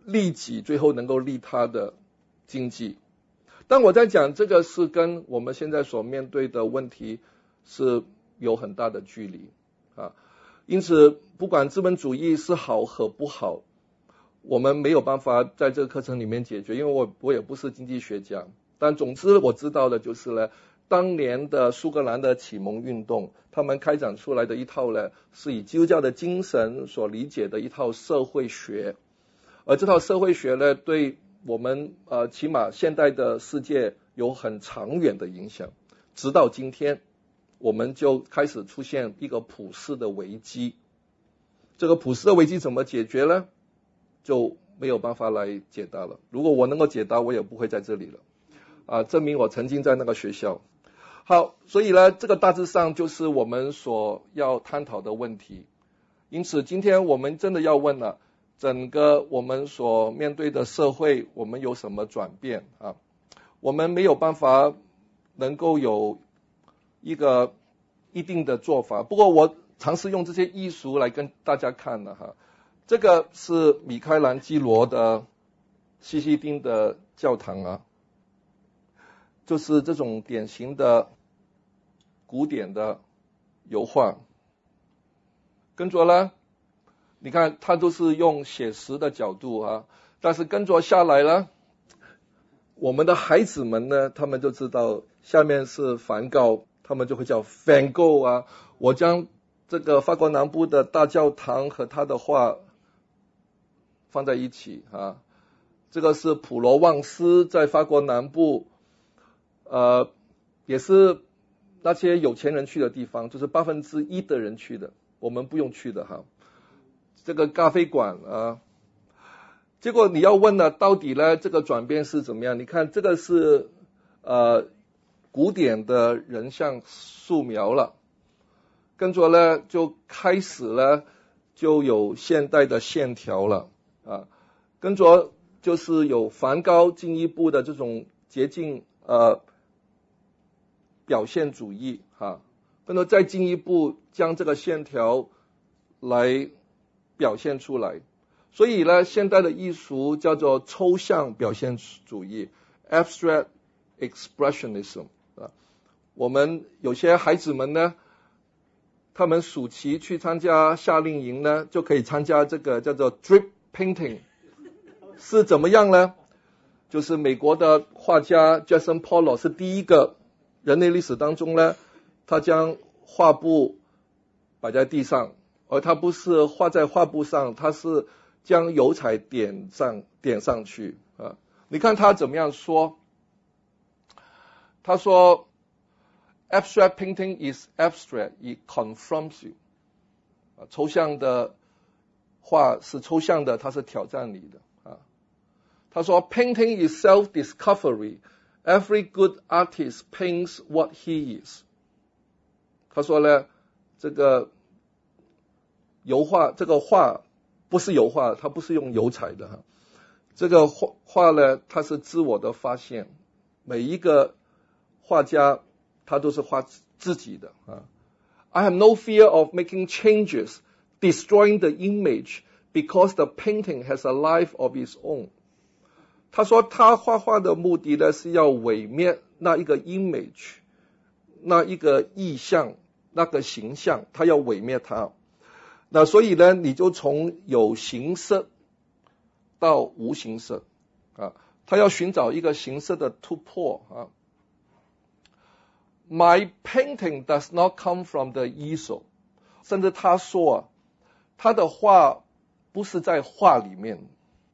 利己，最后能够利他的经济。但我在讲这个是跟我们现在所面对的问题是有很大的距离啊。因此不管资本主义是好和不好，我们没有办法在这个课程里面解决，因为我我也不是经济学家。但总之我知道的就是呢，当年的苏格兰的启蒙运动，他们开展出来的一套呢，是以基督教的精神所理解的一套社会学，而这套社会学呢，对我们呃起码现代的世界有很长远的影响。直到今天，我们就开始出现一个普世的危机。这个普世的危机怎么解决呢？就没有办法来解答了。如果我能够解答，我也不会在这里了。啊，证明我曾经在那个学校。好，所以呢，这个大致上就是我们所要探讨的问题。因此，今天我们真的要问了，整个我们所面对的社会，我们有什么转变啊？我们没有办法能够有一个一定的做法。不过我尝试用这些艺术来跟大家看了哈。这个是米开朗基罗的西西丁的教堂啊。就是这种典型的古典的油画。跟着呢，你看它都是用写实的角度啊，但是跟着下来呢，我们的孩子们呢，他们就知道下面是梵高，他们就会叫 Van Gogh 啊。我将这个法国南部的大教堂和他的画放在一起啊。这个是普罗旺斯，在法国南部。呃，也是那些有钱人去的地方，就是八分之一的人去的，我们不用去的哈。这个咖啡馆啊，结果你要问了，到底呢这个转变是怎么样？你看这个是呃古典的人像素描了，跟着呢就开始呢就有现代的线条了啊，跟着就是有梵高进一步的这种捷径呃。表现主义哈，跟着再进一步将这个线条来表现出来。所以呢，现代的艺术叫做抽象表现主义 （abstract expressionism） 啊。我们有些孩子们呢，他们暑期去参加夏令营呢，就可以参加这个叫做 drip painting， 是怎么样呢？就是美国的画家 Jackson Pollock 是第一个。人类历史当中呢，他将画布摆在地上，而他不是画在画布上，他是将油彩点上点上去啊。你看他怎么样说？他说 ，abstract painting is abstract, it confronts you。啊，抽象的画是抽象的，它是挑战你的啊。他说 ，painting is self-discovery。Every good artist paints what he is。他说呢，这个油画，这个画不是油画，它不是用油彩的哈。这个画画呢，它是自我的发现。每一个画家，他都是画自己的啊。I have no fear of making changes, destroying the image, because the painting has a life of its own。他说他画画的目的呢，是要毁灭那一个 image， 那一个意象，那个形象，他要毁灭它。那所以呢，你就从有形色到无形色啊，他要寻找一个形色的突破啊。My painting does not come from the easel， 甚至他说啊，他的画不是在画里面。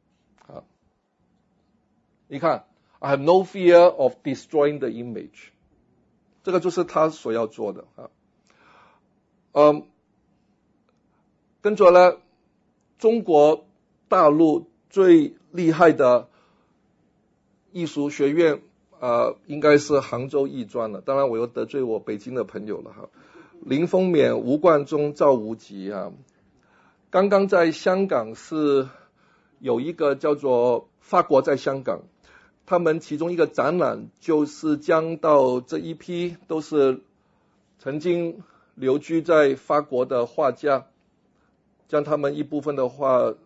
你看 ，I have no fear of destroying the image， 这个就是他所要做的啊。嗯，跟着呢，中国大陆最厉害的艺术学院呃，应该是杭州艺专了。当然，我又得罪我北京的朋友了哈。林风眠、吴冠中、赵无极啊，刚刚在香港是有一个叫做法国在香港。他们其中一个展览就是将到这一批都是曾经留居在法国的画家，将他们一部分的画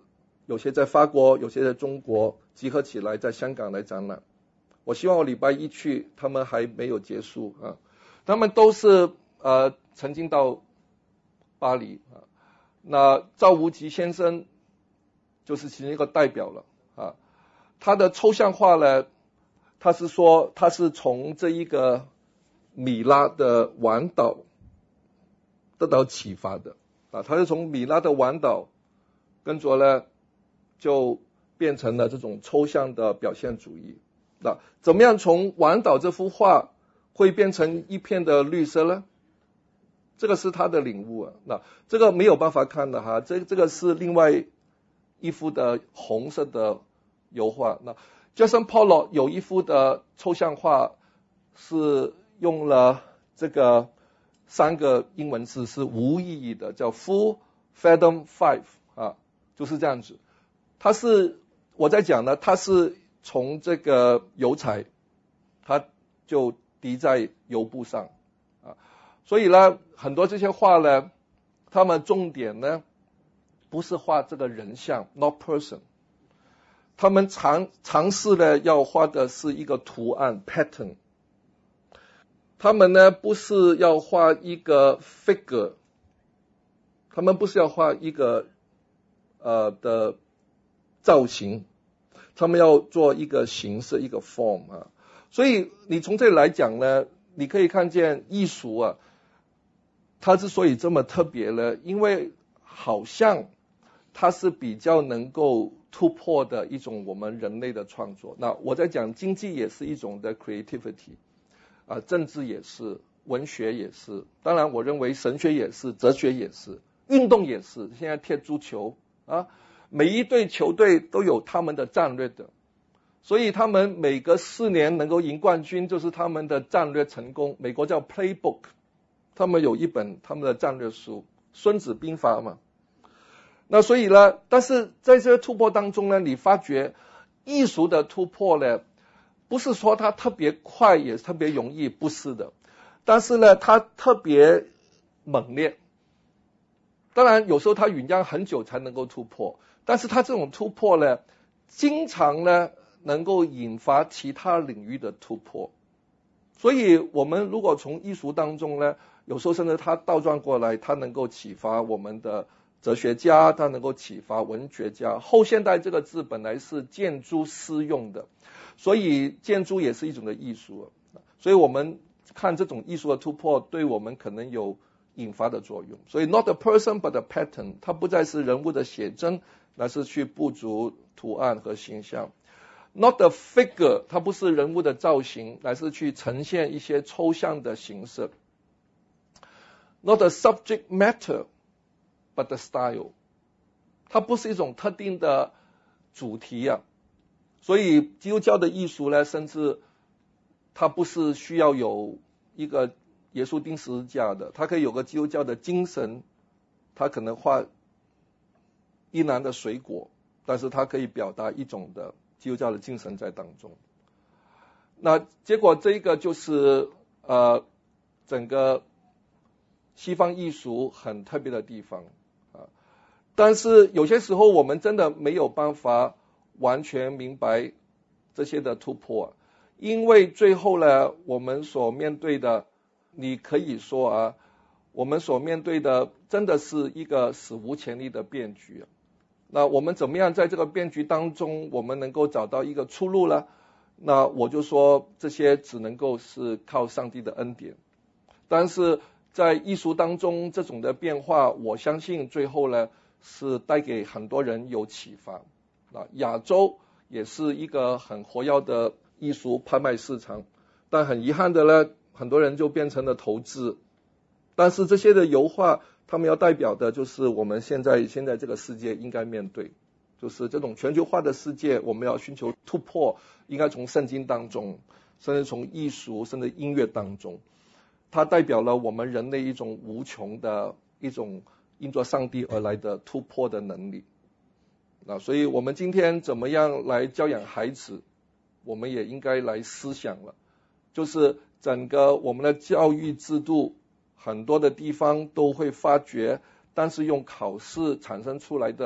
有些在法国，有些在中国，集合起来在香港来展览。我希望我礼拜一去，他们还没有结束啊。他们都是呃曾经到巴黎啊。那赵无极先生就是其中一个代表了啊。他的抽象画呢，他是说他是从这一个米拉的晚岛得到启发的啊。他是从米拉的晚岛跟着呢就变成了这种抽象的表现主义。那怎么样从晚岛这幅画会变成一片的绿色呢？这个是他的领悟啊。那这个没有办法看的哈，这这个是另外一幅的红色的油画。那 Jackson Pollock 有一幅的抽象画是用了这个三个英文字是无意义的，叫 Full Fathom Five 啊，就是这样子。它是我在讲呢，它是从这个油彩，它就滴在油布上啊，所以呢，很多这些画呢，他们重点呢不是画这个人像 ，not person， 他们尝尝试呢要画的是一个图案 pattern， 他们呢不是要画一个 figure， 他们不是要画一个呃的造型。他们要做一个形式，一个 form 啊，所以你从这里来讲呢，你可以看见艺术啊，它之所以这么特别呢，因为好像它是比较能够突破的一种我们人类的创作。那我在讲经济也是一种的 creativity 啊，政治也是，文学也是，当然我认为神学也是，哲学也是，运动也是，现在踢足球啊。每一队球队都有他们的战略的，所以他们每隔四年能够赢冠军就是他们的战略成功。美国叫 Playbook， 他们有一本他们的战略书，孙子兵法嘛。那所以呢，但是在这个突破当中呢，你发觉艺术的突破呢，不是说它特别快也特别容易，不是的，但是呢，它特别猛烈。当然有时候它酝酿很久才能够突破，但是它这种突破呢，经常呢能够引发其他领域的突破。所以我们如果从艺术当中呢，有时候甚至它倒转过来，它能够启发我们的哲学家，它能够启发文学家。后现代这个字本来是建筑师用的，所以建筑也是一种的艺术。所以我们看这种艺术的突破，对我们可能有引发的作用。所以 not a person but a pattern， 它不再是人物的写真，而是去布足图案和形象。not a figure， 它不是人物的造型，而是去呈现一些抽象的形式。not a subject matter but a style， 它不是一种特定的主题啊。所以基督教的艺术呢，甚至它不是需要有一个耶稣钉十字架的，它可以有个基督教的精神，它可能画一篮的水果，但是它可以表达一种的基督教的精神在当中。那结果这个就是呃整个西方艺术很特别的地方啊。但是有些时候我们真的没有办法完全明白这些的突破，因为最后呢，我们所面对的，你可以说啊，我们所面对的真的是一个史无前例的变局。那我们怎么样在这个变局当中，我们能够找到一个出路呢？那我就说这些只能够是靠上帝的恩典。但是在艺术当中这种的变化，我相信最后呢是带给很多人有启发。那亚洲也是一个很活跃的艺术拍卖市场，但很遗憾的呢，很多人就变成了投资。但是这些的油画，他们要代表的就是我们现在现在这个世界应该面对，就是这种全球化的世界，我们要寻求突破，应该从圣经当中，甚至从艺术甚至音乐当中，它代表了我们人类一种无穷的一种因着上帝而来的突破的能力。那所以我们今天怎么样来教养孩子，我们也应该来思想了，就是整个我们的教育制度很多的地方都会发觉，但是用考试产生出来的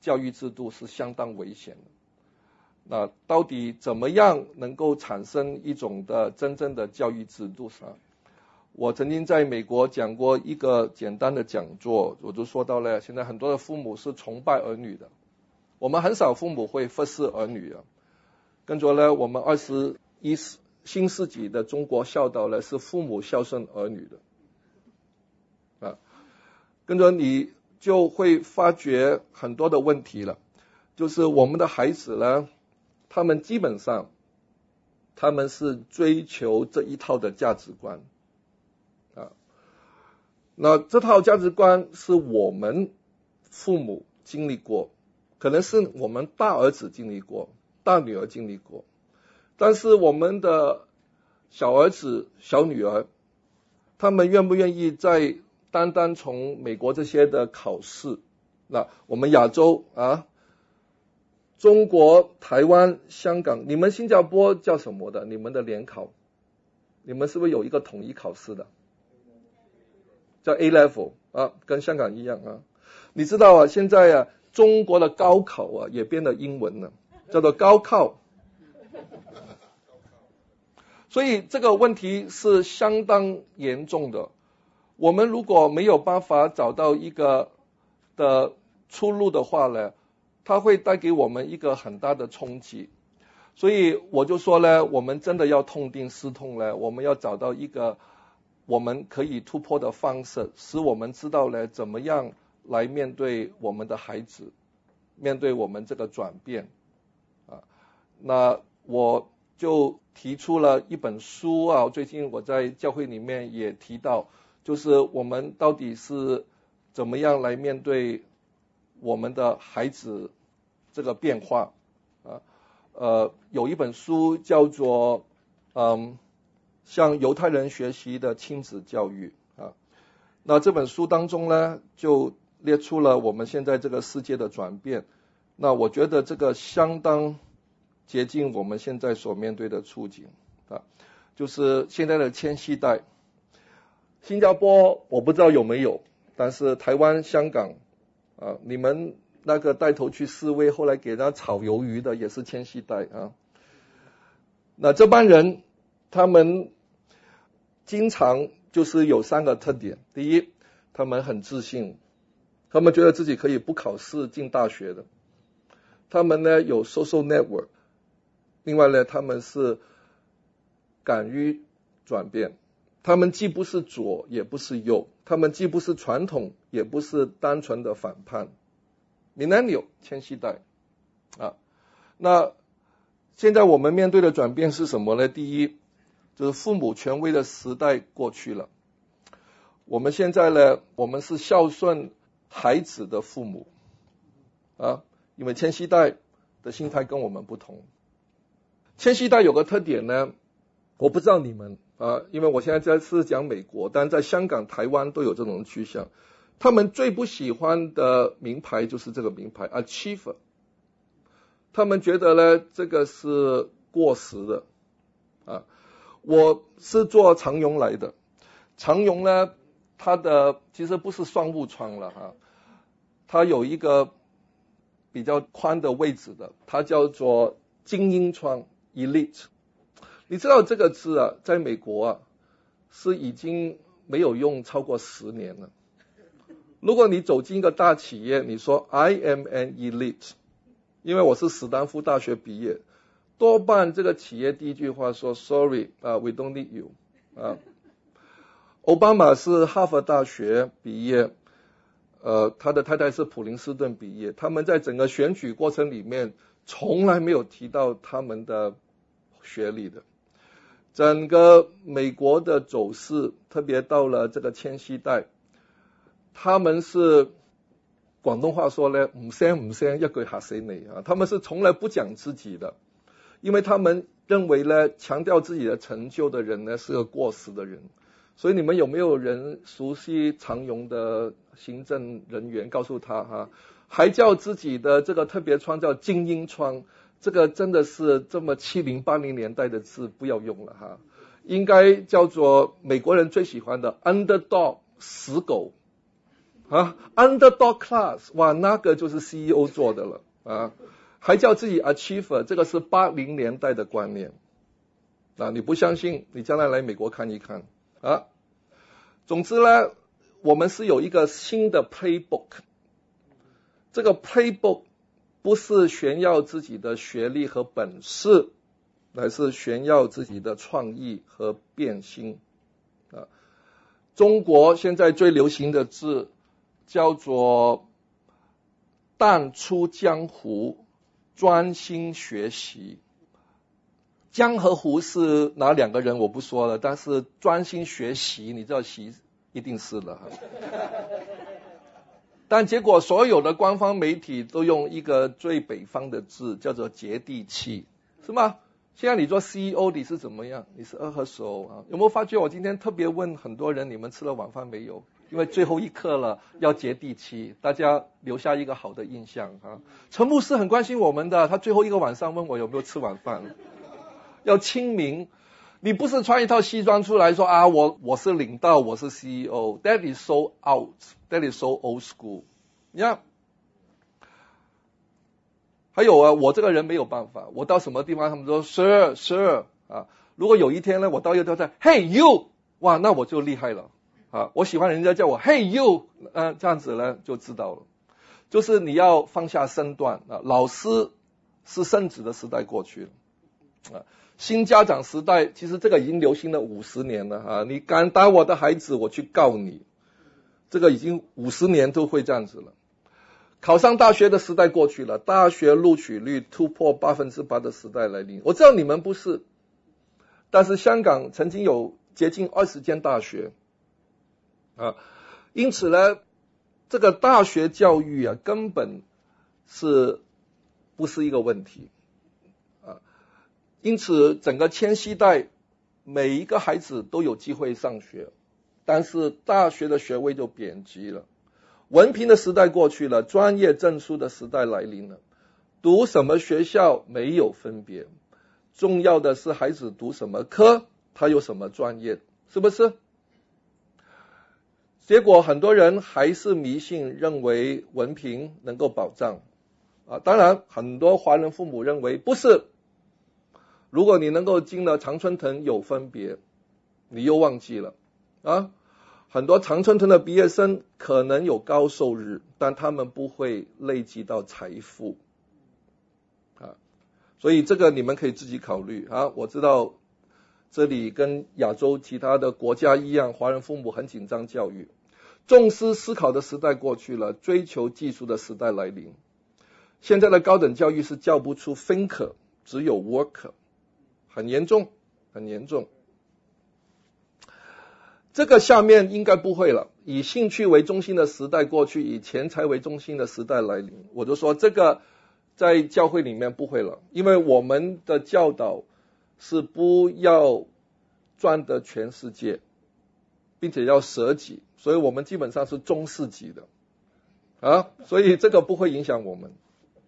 教育制度是相当危险的。那到底怎么样能够产生一种的真正的教育制度上？我曾经在美国讲过一个简单的讲座，我就说到了，现在很多的父母是崇拜儿女的，我们很少父母会忽视儿女啊。跟着呢，我们二十一新世纪的中国孝道呢，是父母孝顺儿女的啊。跟着你就会发觉很多的问题了，就是我们的孩子呢，他们基本上他们是追求这一套的价值观啊。那这套价值观是我们父母经历过，可能是我们大儿子经历过，大女儿经历过，但是我们的小儿子小女儿，他们愿不愿意在单单从美国这些的考试，那我们亚洲啊，中国、台湾、香港，你们新加坡叫什么的？你们的联考，你们是不是有一个统一考试的？叫 A level 啊，跟香港一样啊。你知道啊，现在啊，中国的高考啊也变得英文了，叫做高考。所以这个问题是相当严重的。我们如果没有办法找到一个的出路的话呢，它会带给我们一个很大的冲击。所以我就说呢，我们真的要痛定思痛呢，我们要找到一个我们可以突破的方式，使我们知道呢怎么样来面对我们的孩子，面对我们这个转变啊。那我就提出了一本书啊，最近我在教会里面也提到，就是我们到底是怎么样来面对我们的孩子这个变化啊。呃，有一本书叫做嗯，向犹太人学习的亲子教育啊。那这本书当中呢，就列出了我们现在这个世界的转变。那我觉得这个相当接近我们现在所面对的处境啊，就是现在的千禧代。新加坡我不知道有没有，但是台湾、香港啊，你们那个带头去示威，后来给人家炒鱿鱼的也是千禧代啊。那这帮人他们经常就是有三个特点：第一，他们很自信，他们觉得自己可以不考试进大学的；他们呢有 social network；另外呢，他们是敢于转变。他们既不是左也不是右，他们既不是传统也不是单纯的反叛。Millennial 千禧代啊，那现在我们面对的转变是什么呢？第一，就是父母权威的时代过去了，我们现在呢，我们是孝顺孩子的父母啊，因为千禧代的心态跟我们不同。千禧代有个特点呢，我不知道你们啊，因为我现在在是讲美国，但在香港、台湾都有这种趋向。他们最不喜欢的名牌就是这个名牌 Achiever， 他们觉得呢这个是过时的啊。我是做长绒来的，长绒呢它的其实不是双物窗了哈、啊，它有一个比较宽的位置的，它叫做精英窗 Elite。你知道这个字啊，在美国啊是已经没有用超过十年了。如果你走进一个大企业，你说 I am an elite， 因为我是史丹福大学毕业，多半这个企业第一句话说 Sorry 啊、uh, ，we don't need you 啊。奥巴马是哈佛大学毕业，呃，他的太太是普林斯顿毕业，他们在整个选举过程里面从来没有提到他们的学历的。整个美国的走势，特别到了这个千禧代，他们是广东话说呢，唔聲唔聲，一句嚇死你啊！他們是從來不講自己的，因為他們認為呢，強調自己的成就的人呢是個過時的人。所以你們有沒有人熟悉長榮的行政人員？告訴他哈，還叫自己的這個特別窗叫精英窗，這個真的是這麼七零八零年代的字，不要用了哈，應該叫做美國人最喜歡的 underdog 死狗。 啊 ，underdog class， 哇，那个就是 C E O 做的了啊，还叫自己 achiever， 这个是八零年代的观念啊，你不相信，你将来来美国看一看啊。总之呢，我们是有一个新的 playbook， 这个 playbook 不是炫耀自己的学历和本事，而是炫耀自己的创意和变心啊。中国现在最流行的字叫做淡出江湖，专心学习。江和湖是哪两个人我不说了，但是专心学习，你知道习一定是了。但结果所有的官方媒体都用一个最北方的字叫做接地气，是吗？现在你做 C E O 你是怎么样？你是二和手啊？有没有发觉我今天特别问很多人，你们吃了晚饭没有？因为最后一刻了，要接地气，大家留下一个好的印象啊。陈牧师很关心我们的，他最后一个晚上问我有没有吃晚饭。要亲民，你不是穿一套西装出来说啊，我我是领导，我是 C E O，that is so out， that is so old school。你看，还有啊，我这个人没有办法，我到什么地方他们说 Sir Sir 啊，如果有一天呢，我到一个地方在 Hey you， 哇，那我就厉害了啊！我喜欢人家叫我 Hey you， 嗯、呃，这样子呢就知道了，就是你要放下身段啊。老师是圣旨的时代过去了啊。新家长时代，其实这个已经流行了五十年了啊！你敢打我的孩子，我去告你。这个已经五十年都会这样子了。考上大学的时代过去了，大学录取率突破百分之八的时代来临。我知道你们不是，但是香港曾经有接近二十间大学啊，因此呢，这个大学教育啊，根本是不是一个问题。因此整个千禧代每一个孩子都有机会上学，但是大学的学位就贬值了，文凭的时代过去了，专业证书的时代来临了，读什么学校没有分别，重要的是孩子读什么科，他有什么专业，是不是？结果很多人还是迷信，认为文凭能够保障啊，当然很多华人父母认为不是，如果你能够进了常春藤有分别，你又忘记了啊！很多常春藤的毕业生可能有高收入，但他们不会累积到财富啊，所以这个你们可以自己考虑啊。我知道这里跟亚洲其他的国家一样，华人父母很紧张教育，重视思考的时代过去了，追求技术的时代来临。现在的高等教育是教不出 thinker， 只有 worker。很严重，很严重。这个下面应该不会了。以兴趣为中心的时代过去，以钱财为中心的时代来临。我就说这个在教会里面不会了，因为我们的教导是不要赚得全世界，并且要舍己，所以我们基本上是中世纪的啊，所以这个不会影响我们。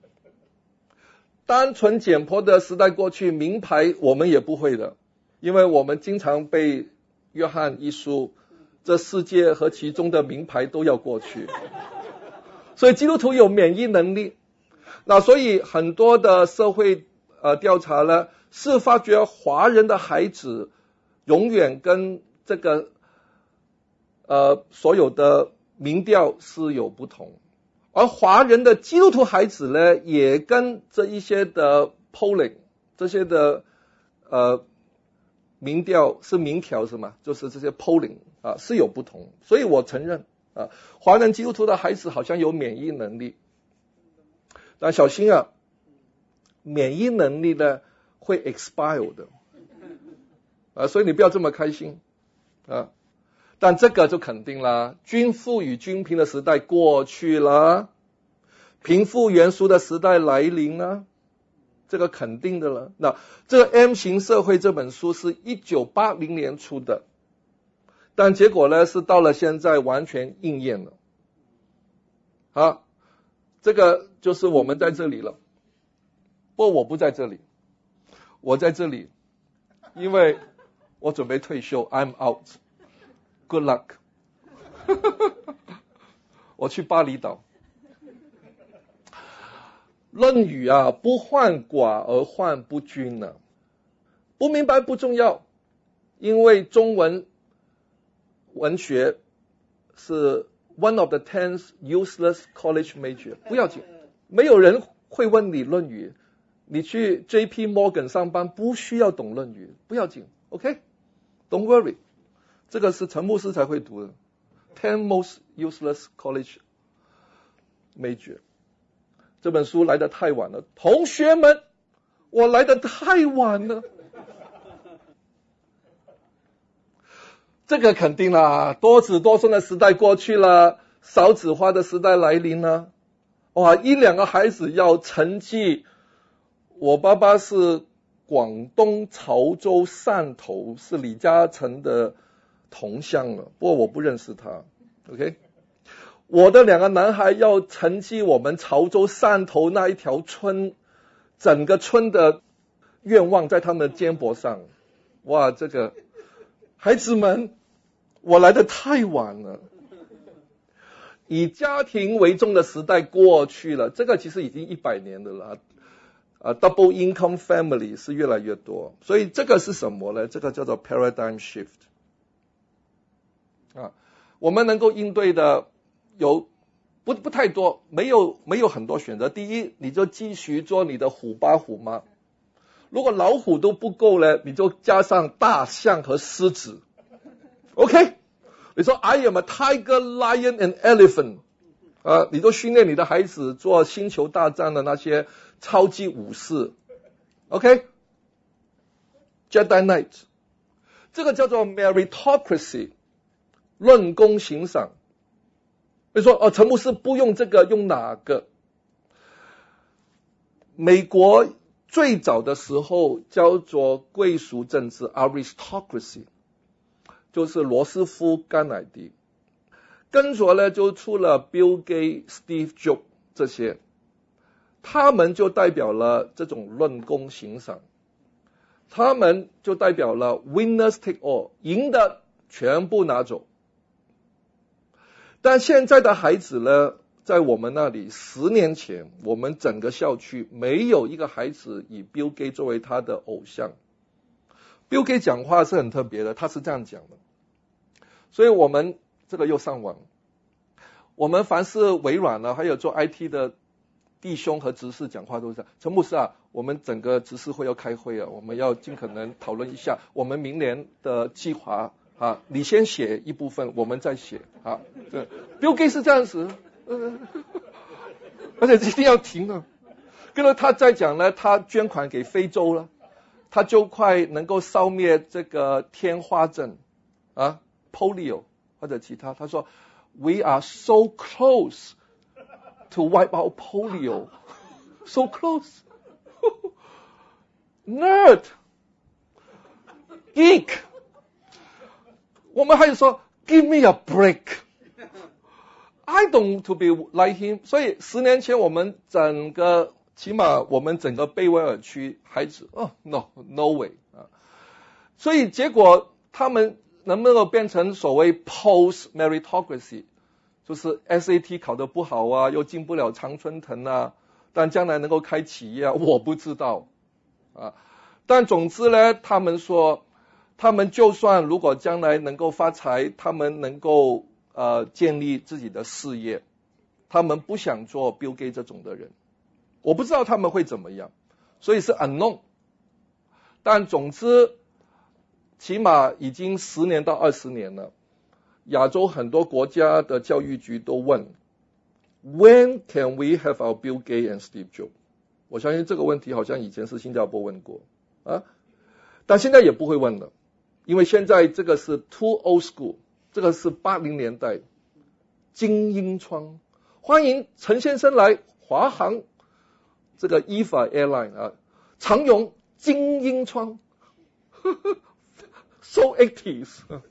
单纯简朴的时代过去，名牌我们也不会的，因为我们经常被约翰一书，这世界和其中的名牌都要过去，所以基督徒有免疫能力。那所以很多的社会呃调查呢，是发觉华人的孩子永远跟这个呃所有的民调是有不同。而华人的基督徒孩子呢，也跟这一些的 polling， 这些的呃民调是民调是吗？就是这些 polling 啊是有不同，所以我承认啊，华人基督徒的孩子好像有免疫能力，但小心啊，免疫能力呢会 expire 的啊，所以你不要这么开心啊。但这个就肯定了，均富与均贫的时代过去了，贫富悬殊的时代来临了，这个肯定的了。那这个 M 型社会这本书是一九八零年出的，但结果呢是到了现在完全应验了。好，这个就是我们在这里了。不过我不在这里，我在这里，因为我准备退休 ，I'm out。Good luck 。 我去巴厘岛。论语啊，不患寡而患不均呢、啊。不明白不重要，因为中文文学是 one of the ten useless college major， 不要紧，没有人会问你论语。你去 J P Morgan 上班不需要懂论语，不要紧 ，OK？Don't worry， 这个是陈牧师才会读的 ten most useless college major。这本书来得太晚了，同学们，我来得太晚了。这个肯定啦，多子多孙的时代过去了，少子化的时代来临了。哇，一两个孩子要成绩。我爸爸是广东潮州汕头，是李嘉诚的同乡了，不过我不认识他。OK， 我的两个男孩要承继我们潮州汕头那一条村，整个村的愿望在他们的肩膊上。哇，这个孩子们，我来得太晚了。以家庭为重的时代过去了，这个其实已经一百年的了。Uh, double income family 是越来越多，所以这个是什么呢？这个叫做 paradigm shift。啊，我们能够应对的有不不太多，没有没有很多选择。第一，你就继续做你的虎爸虎妈。如果老虎都不够呢，你就加上大象和狮子。OK？ 你说 I am a tiger, lion and elephant。啊，你都训练你的孩子做星球大战的那些超级武士 ，OK？ Jedi Knight， 这个叫做 meritocracy， 论功行赏。你说哦，陈牧师不用这个，用哪个？美国最早的时候叫做贵族政治 aristocracy， 就是罗斯福、甘乃迪。跟着呢，就出了 Bill Gates、Steve Jobs 这些，他们就代表了这种论功行赏，他们就代表了 winners take all， 赢的全部拿走。但现在的孩子呢，在我们那里，十年前，我们整个校区没有一个孩子以 Bill Gates 作为他的偶像。Bill Gates 讲话是很特别的，他是这样讲的，所以我们。这个又上网，我们凡是微软呢，还有做 I T 的弟兄和执事讲话都是这样。陈牧师啊，我们整个执事会要开会啊，我们要尽可能讨论一下我们明年的计划啊，你先写一部分，我们再写啊。对 ，Bill Gates 是这样子，呃、而且一定要停了。跟着他再讲呢，他捐款给非洲了，他就快能够消灭这个天花症啊 ，polio。或者其他，他说 We are so close to wipe out polio, so close. Nerd, geek. 我们还有说 Give me a break. I don't want to be like him. 所以十年前我们整个，起码我们整个贝威尔区孩子，哦 no no way 啊。所以结果他们。能不能够变成所谓 post meritocracy， 就是 S A T 考得不好啊，又进不了常春藤啊，但将来能够开企业啊，我不知道啊。但总之呢，他们说，他们就算如果将来能够发财，他们能够呃建立自己的事业，他们不想做 Bill Gates 这种的人。我不知道他们会怎么样，所以是 unknown。但总之。起码已经十年到二十年了，亚洲很多国家的教育局都问 When can we have our Bill Gates and Steve Jobs？ 我相信这个问题好像以前是新加坡问过啊，但现在也不会问了，因为现在这个是 too old school， 这个是八零年代精英窗，欢迎陈先生来华航这个 E V A Airline 啊，长荣精英窗。呵呵So eighties，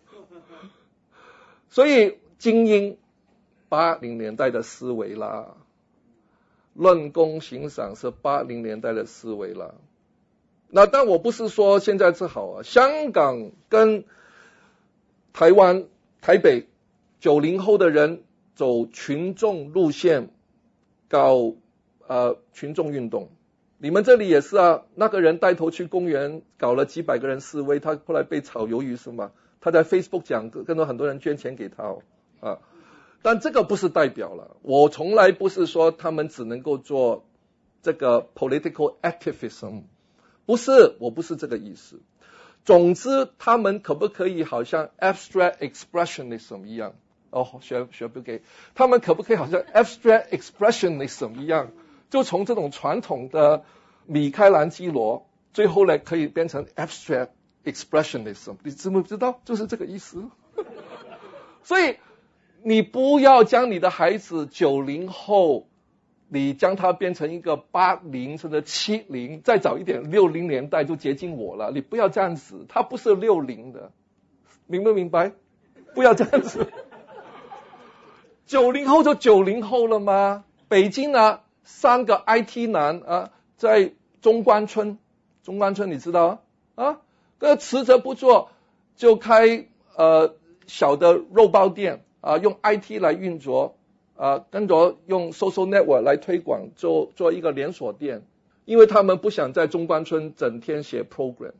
所以精英八零年代的思维啦，论功行赏是八零年代的思维啦。那但我不是说现在是好啊，香港跟台湾台北九零后的人走群众路线，搞呃群众运动。你们这里也是啊，那个人带头去公园搞了几百个人示威，他后来被炒鱿鱼是吗？他在 Facebook 讲，跟着很多人捐钱给他哦啊。但这个不是代表了，我从来不是说他们只能够做这个 political activism， 不是，我不是这个意思。总之，他们可不可以好像 abstract expressionism 一样？哦，学学不给，他们可不可以好像 abstract expressionism 一样，就从这种传统的米开朗基罗，最后呢可以变成 abstract expressionism？ 你知不知道？就是这个意思。所以你不要将你的孩子九零后，你将他变成一个八零甚至七零，再早一点六零年代就接近我了。你不要这样子，他不是六零的，明不明白？不要这样子。九零后就九零后了吗？北京啊，三个 I T 男啊，在中关村，中关村你知道啊？啊，那辞职不做，就开呃小的肉包店啊，用 I T 来运作啊，跟着用 social network 来推广，做做一个连锁店，因为他们不想在中关村整天写 program。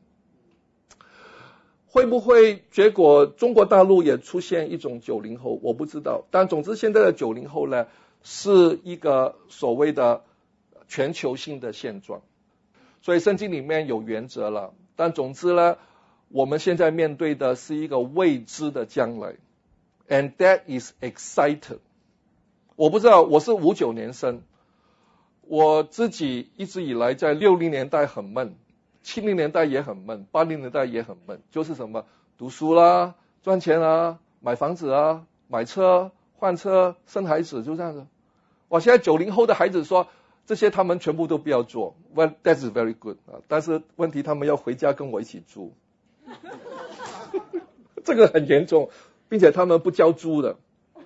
会不会结果中国大陆也出现一种九零后？我不知道。但总之现在的九零后呢，是一个所谓的全球性的现状。所以圣经里面有原则了。但总之呢，我们现在面对的是一个未知的将来。And that is excited。我不知道，我是五九年生，我自己一直以来在六零年代很闷。七零年代也很闷，八零年代也很闷，就是什么读书啦、赚钱啦、买房子啊、买车、换车、生孩子，就这样子。我现在九零后的孩子说，这些他们全部都不要做 ，Well that's very good 啊，但是问题他们要回家跟我一起住，这个很严重，并且他们不交租的，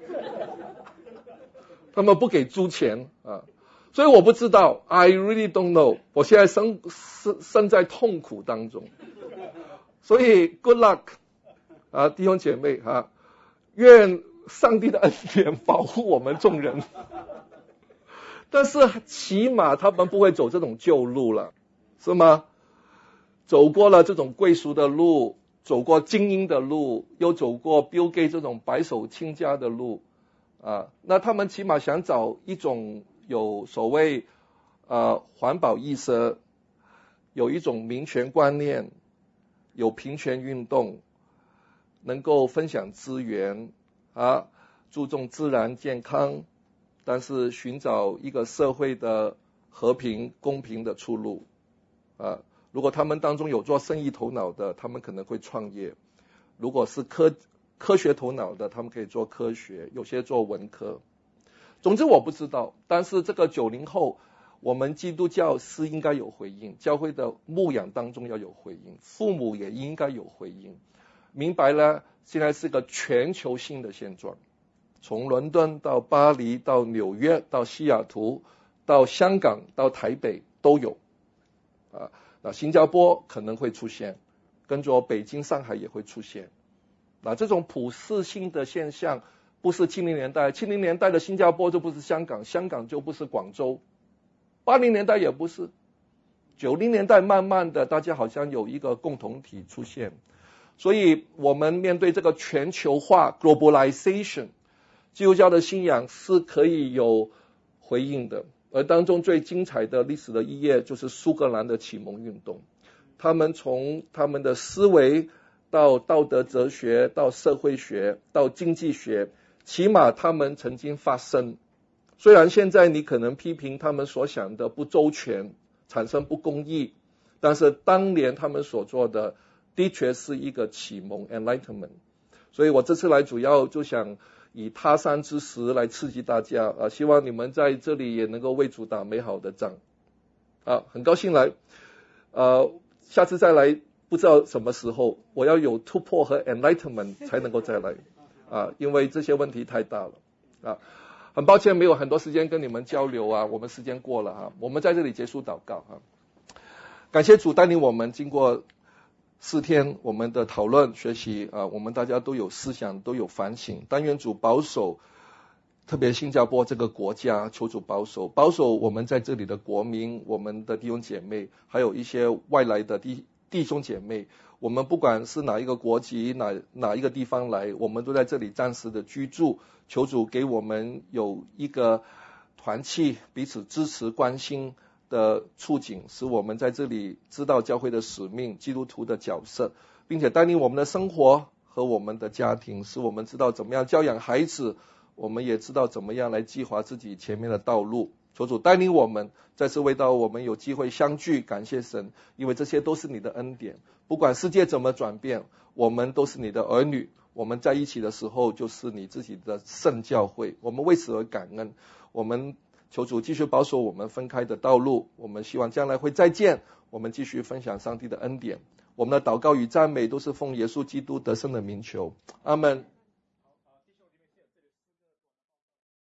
他们不给租钱啊。所以我不知道 ，I really don't know。我现在生生生在痛苦当中，所以 good luck 啊，弟兄姐妹啊，愿上帝的恩典保护我们众人。但是起码他们不会走这种旧路了，是吗？走过了这种贵族的路，走过精英的路，又走过 Bill Gates 这种白手兴家的路啊，那他们起码想找一种。有所谓呃环保意识，有一种民权观念，有平权运动，能够分享资源啊，注重自然健康，但是寻找一个社会的和平公平的出路啊。如果他们当中有做生意头脑的，他们可能会创业；如果是科科学头脑的，他们可以做科学，有些做文科。总之我不知道，但是这个九零后，我们基督教是应该有回应，教会的牧养当中要有回应，父母也应该有回应。明白了，现在是个全球性的现状，从伦敦到巴黎到纽约到西雅图到香港到台北都有啊。那新加坡可能会出现，跟着北京上海也会出现。那这种普世性的现象不是七零年代，七零年代的新加坡就不是香港，香港就不是广州，八零年代也不是，九零年代慢慢的大家好像有一个共同体出现，所以我们面对这个全球化 globalization， 基督教的信仰是可以有回应的。而当中最精彩的历史的一页就是苏格兰的启蒙运动，他们从他们的思维到道德哲学到社会学到经济学，起码他们曾经发生。虽然现在你可能批评他们所想的不周全，产生不公义，但是当年他们所做的的确是一个启蒙 enlightenment。 所以我这次来主要就想以他山之石来刺激大家啊，希望你们在这里也能够为主打美好的仗啊，很高兴来呃，下次再来不知道什么时候，我要有突破和 enlightenment 才能够再来啊，因为这些问题太大了啊。很抱歉没有很多时间跟你们交流啊，我们时间过了啊，我们在这里结束祷告啊。感谢主带领我们经过四天我们的讨论学习啊，我们大家都有思想都有反省，但愿主保守特别新加坡这个国家，求主保守，保守我们在这里的国民，我们的弟兄姐妹，还有一些外来的弟弟兄姐妹，我们不管是哪一个国籍，哪哪一个地方来，我们都在这里暂时的居住，求主给我们有一个团契，彼此支持关心的处境，使我们在这里知道教会的使命，基督徒的角色，并且带领我们的生活和我们的家庭，使我们知道怎么样教养孩子，我们也知道怎么样来计划自己前面的道路。求主带领我们，再次为到我们有机会相聚，感谢神，因为这些都是你的恩典。不管世界怎么转变，我们都是你的儿女，我们在一起的时候就是你自己的圣教会，我们为此而感恩。我们求主继续保守我们分开的道路，我们希望将来会再见，我们继续分享上帝的恩典。我们的祷告与赞美都是奉耶稣基督得胜的名求，阿们。